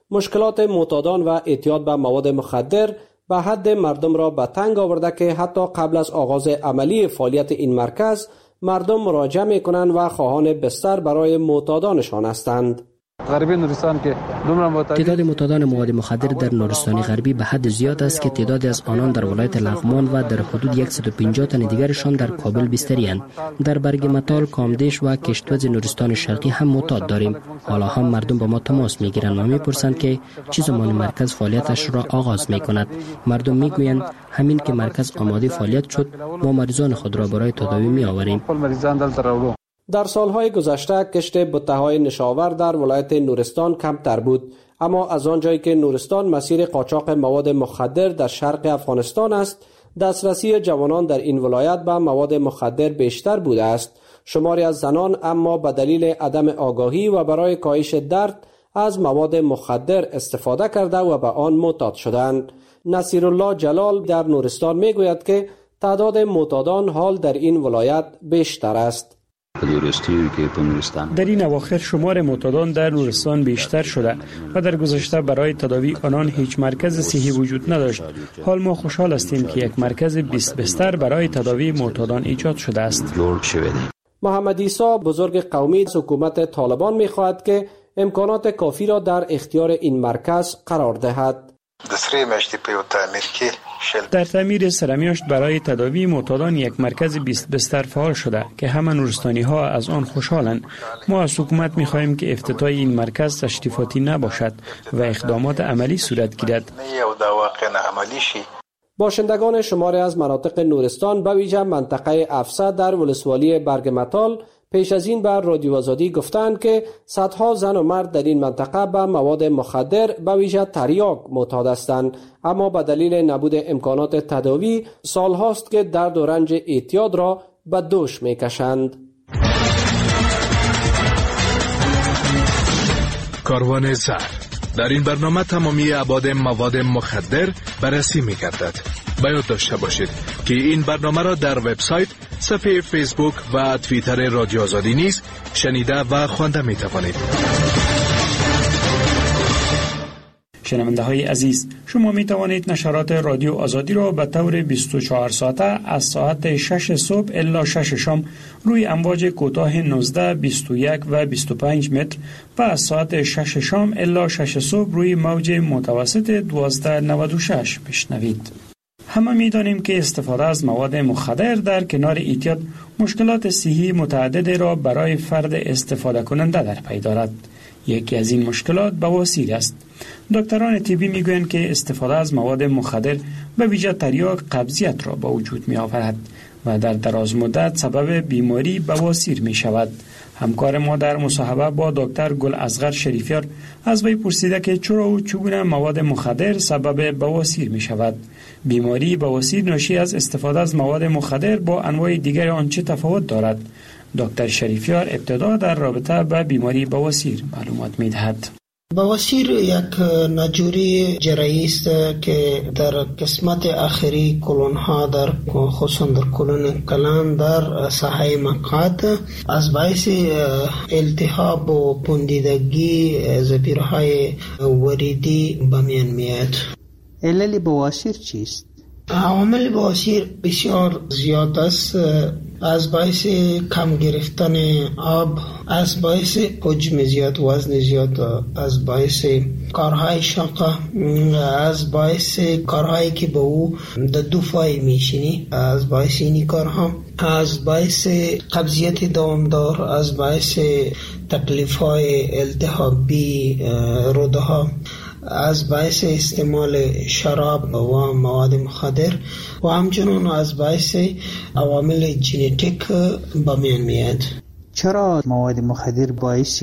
مشکلات معتادان و اعتیاد به مواد مخدر به حد مردم را به تنگ آورده که حتی قبل از آغاز عملی فعالیت این مرکز مردم مراجعه می‌کنند و خواهان بستر برای معتادانشان هستند. غربی نورستان که تعداد معتادان مواد مخدر در نورستان غربی به حد زیاد است که تعدادی از آنان در ولایت لغمان و در حدود صد و پنجاه تن دیگرشان در کابل بستری‌اند. در برگ متال، کامدیش و کشتوز نورستان شرقی هم معتاد داریم. حالا هم مردم با ما تماس میگیرند و میپرسند که چه زمان مرکز فعالیتش را آغاز میکند. مردم میگویند همین که مرکز آماده فعالیت شد ما مریضان خود را برای تداوی میآوریم. در سالهای گذشته کشت بته‌های نشاور در ولایت نورستان کمتر بود، اما از آنجایی که نورستان مسیر قاچاق مواد مخدر در شرق افغانستان است، دسترسی جوانان در این ولایت به مواد مخدر بیشتر بوده است. شماری از زنان اما به دلیل عدم آگاهی و برای کاهش درد از مواد مخدر استفاده کرده و به آن معتاد شدند. نصیرالله جلال در نورستان میگوید که تعداد معتادان حال در این ولایت بیشتر است. در این اواخر شمار معتادان در نورستان بیشتر شده و در گذشته برای تداوی آنان هیچ مرکز صحی وجود نداشت. حال ما خوشحال هستیم که یک مرکز بیست بستر برای تداوی معتادان ایجاد شده است. محمد عیسی بزرگ قومی حکومت طالبان می‌خواهد که امکانات کافی را در اختیار این مرکز قرار دهد. در تعمیر سرمیاشت برای تداوی معتادان یک مرکز بیست بستر فعال شده که همه نورستانی ها از آن خوشحالند. ما از حکومت می خواهیم که افتتاح این مرکز تشریفاتی نباشد و اقدامات عملی صورت گیرد. باشندگان شماری از مناطق نورستان به ویژه منطقه افسا در ولسوالی برگمتال پیش از این بر رادیو آزادی گفتند که صدها زن و مرد در این منطقه به مواد مخدر به ویژه تریاک معتاد هستند، اما به دلیل نبود امکانات تداوی سالهاست که درد و رنج اعتیاد را به دوش میکشند. کاروان زر در این برنامه تمامی ابعاد مواد مخدر بررسی می‌گردد. باید داشته باشید که این برنامه را در وبسایت، صفحه فیسبوک و توییتر رادیو آزادی نیز شنیده و خوانده می توانید. شنونده های عزیز، شما می توانید نشرات رادیو آزادی را به طور بیست و چهار ساعته از ساعت شش صبح الی شش شام روی امواج کوتاه نوزده، بیست و یک و بیست و پنج متر و از ساعت شش شام الی شش صبح روی موج متوسط دوازده نود و شش بشنوید. همه می دانیم که استفاده از مواد مخدر در کنار اعتیاد مشکلات صحی متعددی را برای فرد استفاده کننده در پی دارد. یکی از این مشکلات بواسیر است. دکتران طبی می گویند که استفاده از مواد مخدر به ویژه تریاک قبضیت را به وجود می آورد و در دراز مدت سبب بیماری بواسیر می شود. همکار ما در مصاحبه با دکتر گل اصغر شریفیار از وی پرسیده که چرا و چگونه مواد مخدر سبب بواسیر می شود. بیماری بواسیر ناشی از استفاده از مواد مخدر با انواع دیگر آن چه تفاوت دارد؟ دکتر شریفیار ابتدا در رابطه با بیماری بواسیر معلومات می دهد. بواسیر یک ناجوری جراحی است که در قسمت آخری کلون ها در خصوصا در کلون کلان در ساحه مقعد از باعث التهاب و پوندیدگی زپیرهای وریدی به میان میاد. علل بواسیر چیست؟ عوامل بواسیر بسیار زیاد است، از باعث کم گرفتن آب، از باعث حجم زیاد، وزن زیاد، از باعث کارهای شاقه، از باعث کارهایی که به او در دو فای میشینی، از باعث اینی کارها، از باعث قبضیت دوامدار، از باعث تکلیف‌های التهابی روده ها، از باعث استعمال شراب و مواد مخدر و همچنین از باعث عوامل ژنتیک به میان میاد. چرا مواد مخدر باعث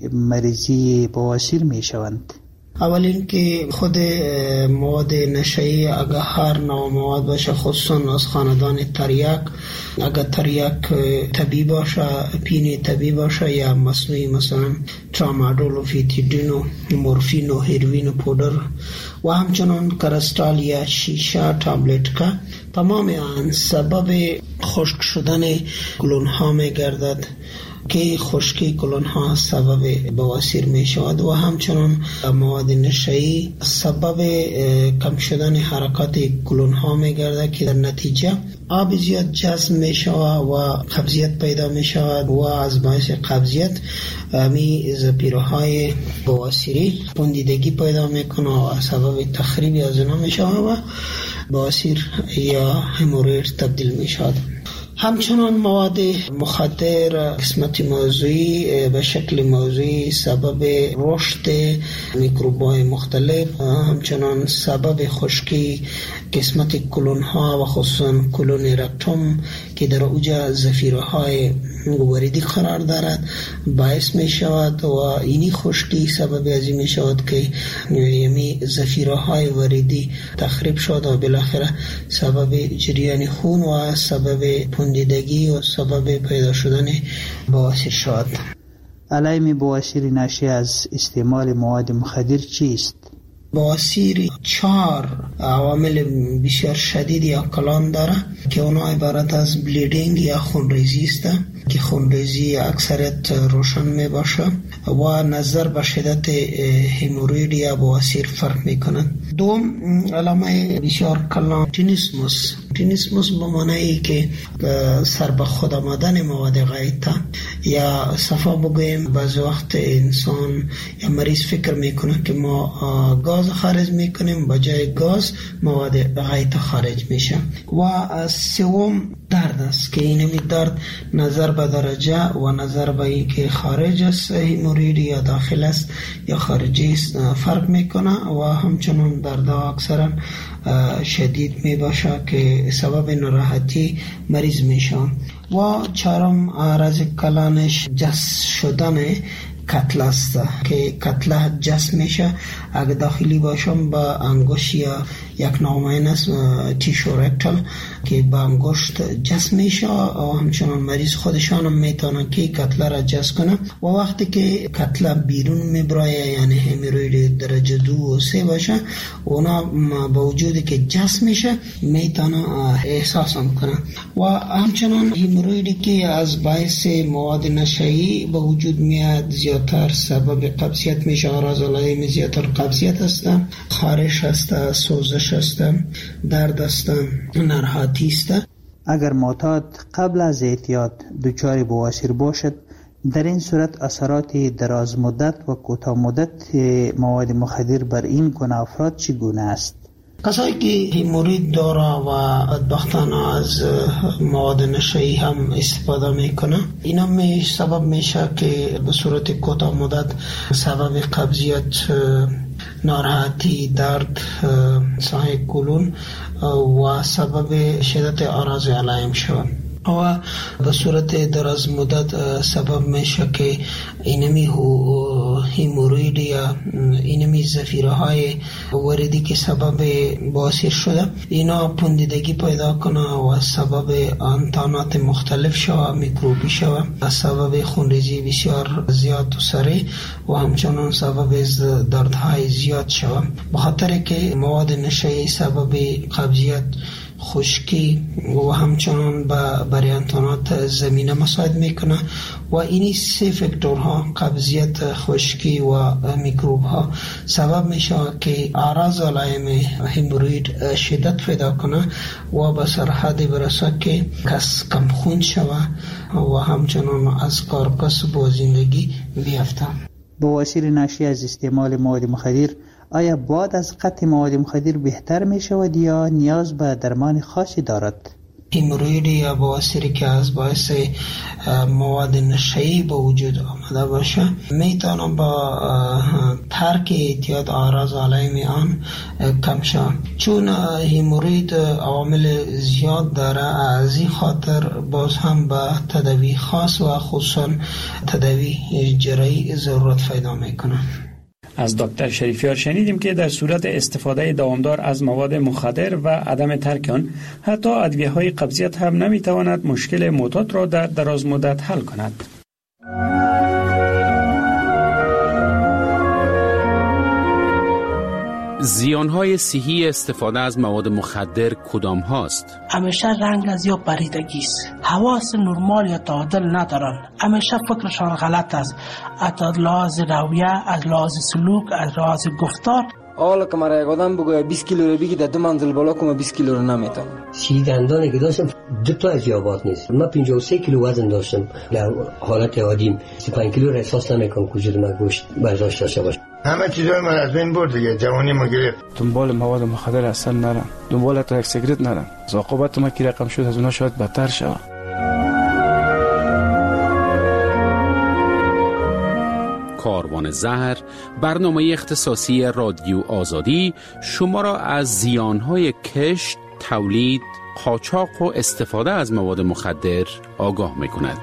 مریضی بواسیر می شوند؟ اول اینکه خود مواد نشئی اگر هر نوع مواد باشه، خصوصا از خاندان تریاک، اگر تریاک طبیعی باشه، پین طبیعی باشه یا مصنوعی، مثلا ترامادول و فیتیدین و مورفین و هیروین و پودر و همچنان کرستال یا شیشه تابلت که تمام آن سبب خشک شدن گلون ها می گردد که خشکی کلون ها سبب بواسیر می شود و همچنان مواد نشه‌ای سبب کم شدن حرکات کلون ها می گرده که در نتیجه آب زیاد جذب می شود و قبضیت پیدا می شود و از باعث قبضیت می زپیره های بواسیری پوندیدگی پیدا می کنه و سبب تخریبی از اونا می شود و بواسیر یا هموروید تبدیل می شود. همچنان مواد مخدر قسمت موضوعی به شکل موضوعی سبب رشد میکروب‌های مختلف، همچنان سبب خشکی قسمت کلون ها و خصوصا کلون رکتوم که در اوجه زفیره های وریدی قرار دارد باعث می شود و اینی خشکی سبب ازی می شود که یمی زفیره های وریدی تخریب شد و بالاخره سبب جریان خون و سبب پوندیدگی و سبب پیدا شدن بواسیر شد. علائم بواسیر ناشی از استعمال مواد مخدر چیست؟ بواسیر چهار عوامل بسیار شدید یا کلان داره که اونا عبارت از بلیڈنگ یا خونریزی است که خونریزی اکثریت روشن می باشه و نظر به شدت هموروید یا بواسیر فرق می کنند. دوم علامه بسیار کلان تینیسموس. تینیسموس به معنی که سر به خود آمدن مواد غایطه یا صفا بگویم بعض وقت انسان یا مریض فکر میکنه که ما گاز خارج میکنیم بجای گاز مواد غایطه خارج میشه. و سوم درد است که اینمی درد نظر به درجه و نظر به این که خارج است هموروید یا داخل است یا خارجی است فرق میکنه و همچنان درد اکثرا شدید می باشه که سبب ناراحتی مریض میشه. و چهارم عرض کلانش جس شدن کتله است که کتله جس میشه اگه داخلی باشم با انگشت یا یک نامین است تیشو رکتال که با انگشت جس میشه و همچنان مریض خودشان هم میتونن که کتله را جس کنه و وقتی که کتله بیرون میبرایه یعنی هموروید درجه دو و سه باشه اونا با وجودی که جس میشه میتونه احساس هم کنه. و همچنان همورویدی که از باعث مواد نشه‌ای به وجود میاد زیادتر سبب قبضیت میشه. آراز علائم زیادتر قبضیت هستن، خارش هستن، سوزش هستن، درد هستن، ناراحتی هستن. اگر معتاد قبل از اعتیاد دچار بواسیر باشد در این صورت اثرات دراز مدت و کوتاه مدت مواد مخدر بر این گونه افراد چگونه است؟ کسایی که هموروید داره و بدبختانه از مواد نشه‌ای هم استفاده میکنه اینا می سبب میشه که به صورت کوتاه مدت سبب قبضیت، ناراحتی، درد، سایه کلون و سبب شدت آراز علائم شود و به صورت دراز مدت سبب میشه که اینمی هموروید یا اینمی زفیره های وریدی که سبب بواسیر شده اینا پوندیدگی پیدا کنه و سبب انتانات مختلف شوه، میکروبی شوه، سبب خونریزی بسیار زیاد و سریع و همچنان سبب دردهای زیاد شوه. بخاطر که مواد نشه‌ای سبب قبضیت، خشکی و همچنان با بریانتانات زمینه مساعد میکنه و اینی سه فاکتورها قبضیت، خشکی و میکروب ها سبب میشه که اعراض علائم هموروید شدت پیدا کنه و به سرحد برسه که کس کم خون شوه و همچنان از کار کسب و زندگی بیفته. بواسیر ناشی از استعمال مواد مخدر آیا بعد از قطع مواد مخدر بهتر می شود یا نیاز به درمان خاصی دارد؟ هموروید یا بواسیری که از باعث مواد نشه‌ای به وجود آمده باشه میتونه با ترک اعتیاد اعراض علائم آن کم شود. چون هموروید عوامل زیاد داره از این خاطر باز هم به تداوی خاص و خصوصا تداوی جراحی ضرورت پیدا میکنه. از دکتر شریفیار شنیدیم که در صورت استفاده دوامدار از مواد مخدر و عدم ترک آن حتی ادویه‌های قبضیت هم نمیتواند مشکل معتاد را در دراز مدت حل کند. زیانهای صحی استفاده از مواد مخدر کدام هاست؟ همیشه رنگ از یا پریدگی است. حواس نرمال یا تعادل ندارن. همیشه فکرشان غلط است. از لحاظ رویه، از لحاظ سلوک، از لحاظ گفتار. حالا که مرا یک آدم بگوید بیست کیلو رو بگی در دو منزل بالا کنم بیست کیلو رو نمیتونم. سی دندانی که داشتم دو تا از یابات نیست. من پنجاه و سه کیلو وزن داشتم. در حالت عادیم سی و پنج کیلو را احساس نمیکنم که وجود من گوشت برداشت داشته باشه. همه چیزای من از بین برد دیگه. جوانی ما گرفت. دنبال مواد مخدر اصلا نرم. دنبال تا یک سیگرت نرم. عاقبت ما کی رقم شد از اونها شاید بدتر شود. کاروان زهر، برنامه اختصاصی رادیو آزادی شما را از زیانهای کشت، تولید، قاچاق و استفاده از مواد مخدر آگاه می‌کند.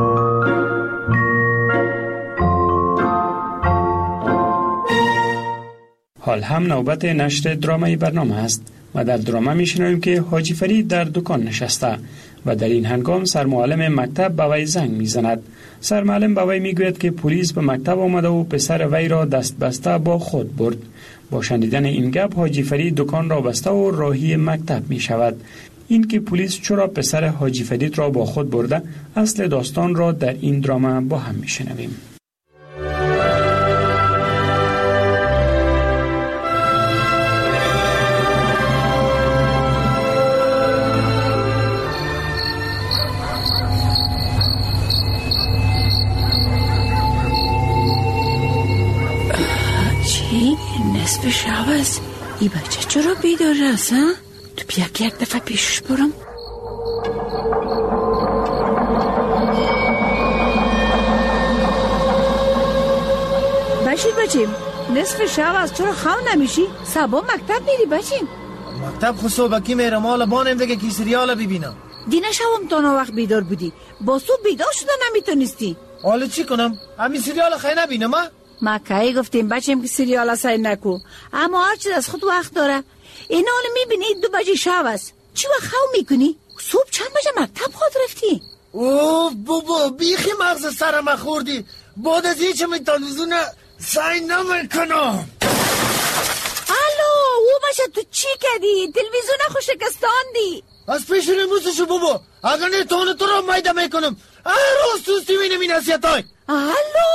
حال هم نوبت نشر درامای برنامه است و در درامه میشنویم که حاجی فرید در دکان نشسته و در این هنگام سرمعلم مکتب به وی زنگ میزند. سرمعلم به وی میگوید که پلیس به مکتب آمده و پسر وی را دست بسته با خود برد. با شنیدن این گپ حاجی فرید دکان را بسته و راهی مکتب می شود. این که پلیس چرا پسر حاجی فرید را با خود برده، اصل داستان را در این درامه با هم میشنویم. نصف شب است. ای بچه چرا بیدار است ها؟ تو بیا که یک دفعه پیشش برم. بشیر بچیم نصف شب است، چرا خواب نمیشی؟ صبح مکتب میری بچیم؟ مکتب خود صبحکی میرم، حالا بانم دیگه کی سریال ببینم. دینا شبم تا نا وقت بیدار بودی، با صبح بیدار شده نمیتونستی. حالا چی کنم؟ همین سریال خیلی نبینم ها؟ ما کی گفتیم بچیم که سریال سعی نکو، اما هر چیز از خود وقت داره. این حال میبینی دو بجه شب است، چی وقت خواب میکنی؟ صبح چند بجه مکتب خود رفتی؟ اوه بابا بیخی مغز سرم خوردی. بعد از هیچ می تلویزیون سعی نمیکنم. الو او بچه تو چی کردی؟ تلویزیون خود شکستاندی. از پیش نموزشو بابا، اگر نه تانه تو را میده میکنم. هر روز توستی مینم این حسیت های. الو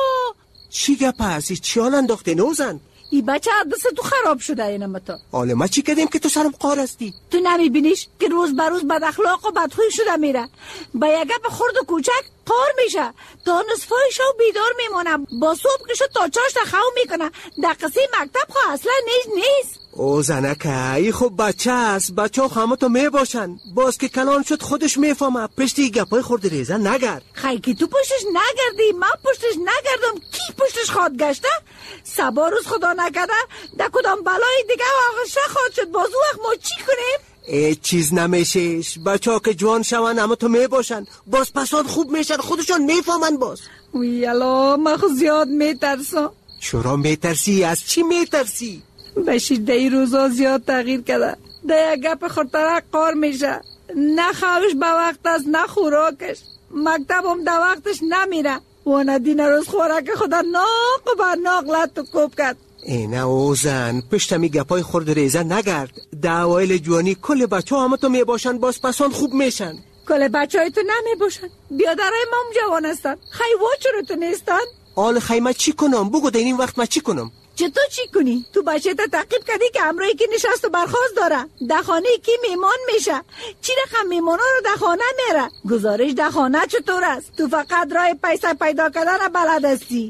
چی گپ هستی؟ چی حال انداخته نوزن؟ ای بچه دست تو خراب شده اینم تا. حالا ما چی کردیم که تو سرم قار هستی؟ تو نمیبینیش که روز بر روز بد اخلاق و بدخوی شده میره، با یک گپ خرد و کوچک قار میشه، تا نصفای شب بیدار میمونه، با صبح که شد تا چاشت خواب میکنه. دقیقه مکتب خو اصلا نیست نیست. او زنکه ای خب بچه است، بچه ها همه تو میباشن، باز که کلان شد خودش میفهمه. پشتی گپای خورد ریزه نگرد. خیلی که تو پشتش نگردی، من پشتش نگردم، کی پشتش خواد گشته؟ سبا روز خدا نکرده در کدام بلای دیگه واقعش خواد شد، باز وقت ما چی کنیم؟ ای چیز نمیشش، بچه ها که جوان شون همه تو میباشن، باز پساد خوب میشن، خودشان میفهمن. باز وی الا من خود زیاد میترسم. چرا میترسی؟ از چی میترسی؟ بشیر دی روزا زیاد تغییر کرده، دی گپ خورتره قار میشه، نه خوابش به وقت است نه خوراکش، مکتب هم در وقتش نمیره و ندین روز خوراک خدا ناق و بر ناق لط و کوب کرد. اینه اوزن پشتمی گپای خورد ریزه نگرد. دعوایل جوانی کل بچه ها همه تو میباشن، باز پسان خوب میشن. کل بچه های تو نمیباشن، بیادرهای ما هم جوان هستن، خیلی چرا تو نیستن؟ آل خیمه چی کنم؟ بگو در این وقت ما چی کنم؟ چطور چی کنی؟ تو بچه تا تعقیب کردی که امروی که نشست و برخواست داره، در خانه کی میمان میشه، چی رقم میمانا رو در خانه میره، گزارش در خانه چطور است؟ تو فقط راه پیسه پیدا کردن بلد هستی.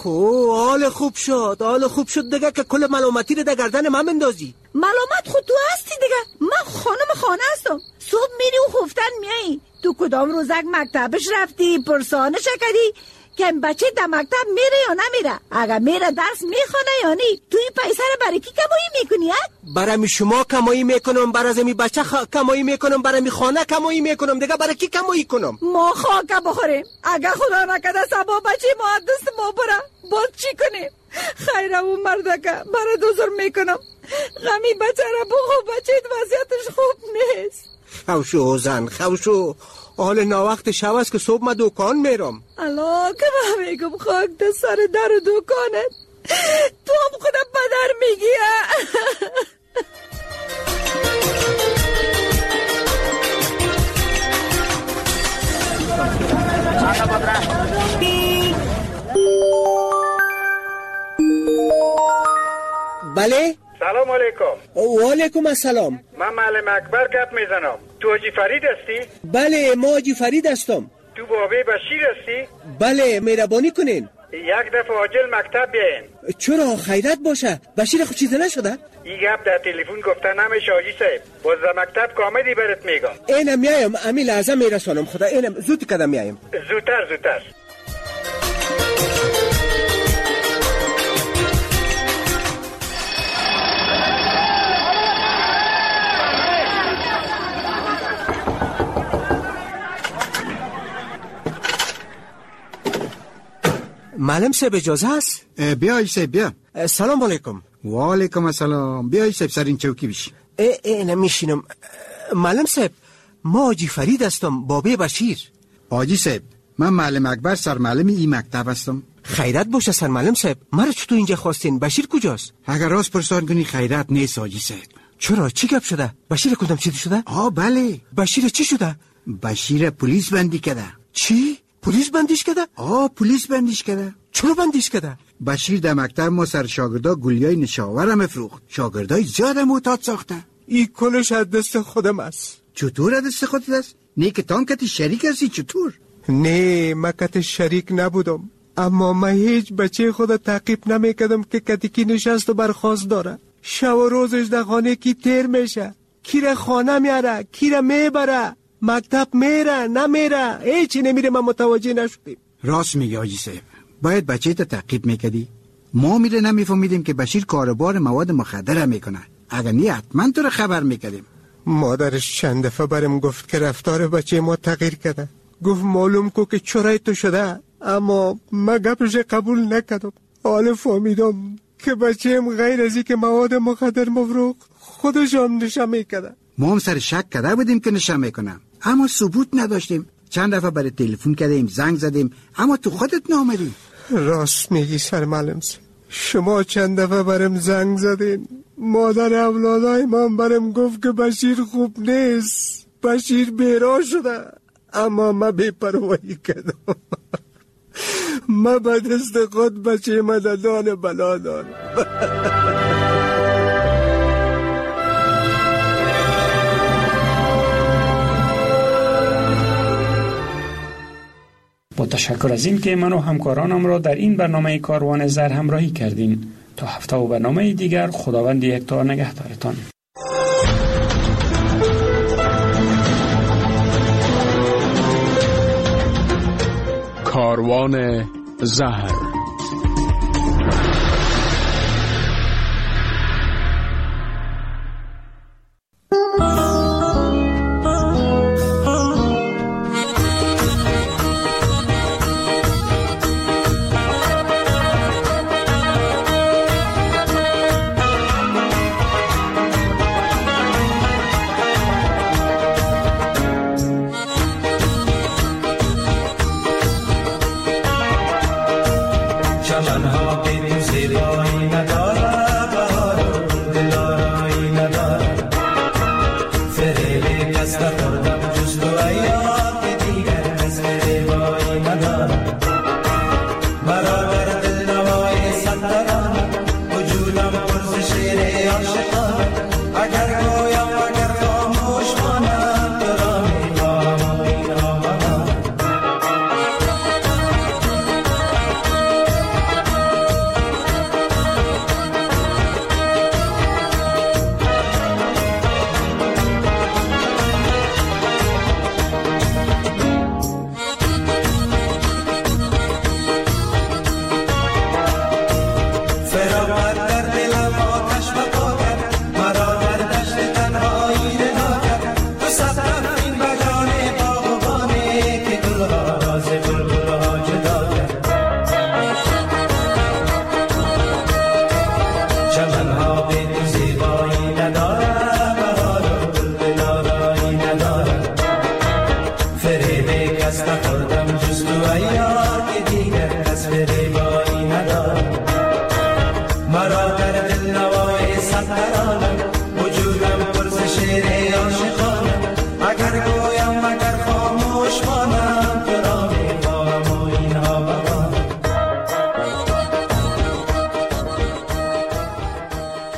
خو حال خوب شد، حال خوب شد دیگه که کل ملامتی رو در گردن من بندازی. ملامت خود تو هستی دیگه، من خانم خانه هستم. صبح میری و خفتن میایی، تو کدام روزک مکتبش رفتی، پرسانه شکری که بچه در مکتب میره یا نمیره، اگر میره درس میخونه یا نی، توی پیسه رو برای کی کمایی میکنی؟ برای شما کمایی میکنم، برای می بچه خ... کمایی میکنم، برای می خانه کمایی میکنم دیگه، برای کی کمایی کنم؟ ما خاک بخوریم، اگر خدا نکرده سبا بچه ما دست ما بره، باز چی کنیم؟ خیره و مردکه برای دوزر میکنم، غمی بچه رو بخو، بچه وضعیتش خوب نیست. خوشو زن خوشو، حال ناوقت شب است که صبح ما دکان میرم. الا که من میگم خاک ده سر در دکانت، تو هم خودم بدر میگی. بله. سلام علیکم. و علیکم السلام. من معلم اکبر گپ میزنم. تو حاجی فرید هستی؟ بله ما حاجی فرید هستم. تو بابی بشیر هستی؟ بله مهربانی کنین. یک دفعه عاجل مکتب بیاین. چرا خیرت باشه؟ بشیر خود چیزی نشده؟ این گپ در تلفن گفته نمیشه حاجی صاحب. باز در مکتب کاملی برات میگم. اینم میایم امی لحظه میرسانم خدا. اینم زود کدام میایم. زودتر زودتر. معلم صاحب اجازه است؟ بیا ایسه بیا. سلام علیکم. و علیکم السلام. بیا ایسه سر این چوکی بشی. ای ای نمیشینم. معلم صاحب ما حاجی فرید هستم بابی بشیر. حاجی صاحب من معلم اکبر سر معلم این مکتب هستم. خیرت باشه سر معلم صاحب. مرا چطور اینجا خواستین؟ بشیر کجاست؟ اگر راست پرسان کنی خیرت نیست حاجی صاحب. چرا چی گپ شده؟ بشیر کدام چی شده؟ آه بله. بشیر چی شده؟ بشیر پلیس بندی کرده. چی؟ پلیس بندیش کرده؟ آه پلیس بندیش کرده. چرا بندیش کرده؟ بشیر در مکتب ما سر شاگردا گلیای نشاور هم افروخت. شاگردای زیاد معتاد ساخته. این کلش از دست خودم است. چطور از دست خودت است؟ نه که تان کتی شریک هستی چطور؟ نه من کتی شریک نبودم، اما من هیچ بچه خود تعقیب نمیکردم که کتی کی نشست و برخواست داره. شب و روزش در خانه کی تیر میشه، کی را خانه میاره، کی را میبره، مکتب میره نمیره، هیچی نمیره. من متوجه نشدیم. راست میگی حاجی صاحب. باید بچه تا تعقیب میکردی. ما میره نمیفهمیدیم که بشیر کاربار مواد مخدر میکنه. اگر نی حتما تو رو خبر میکردیم. مادرش چند دفعه برم گفت که رفتار بچه ما تغییر کرده. گفت معلوم کو که چرای تو شده، اما من گپش قبول نکردم. حالا فهمیدم که بچه‌م غیر از اینکه مواد مخدر مفروخ خودش هم نشه میکرده. ما هم سر شک کرده بودیم که نشه میکنه، اما ثبوت نداشتیم. چند دفعه برای تلفن کردیم، زنگ زدیم، اما تو خودت نامدی. راست میگی سر معلم. شما چند دفعه برم زنگ زدین. مادر اولادای من برم گفت که بشیر خوب نیست، بشیر بیرا شده، اما من بی‌پروايی کردم. من به دست خود بچه مددان بلا دارم. با تشکر از این که من و همکارانم را در این برنامه کاروان زر همراهی کردین. تا هفته و برنامه دیگر خداوند یکتا نگهدارتان. کاروان زهر. مرا در دل نوای سفر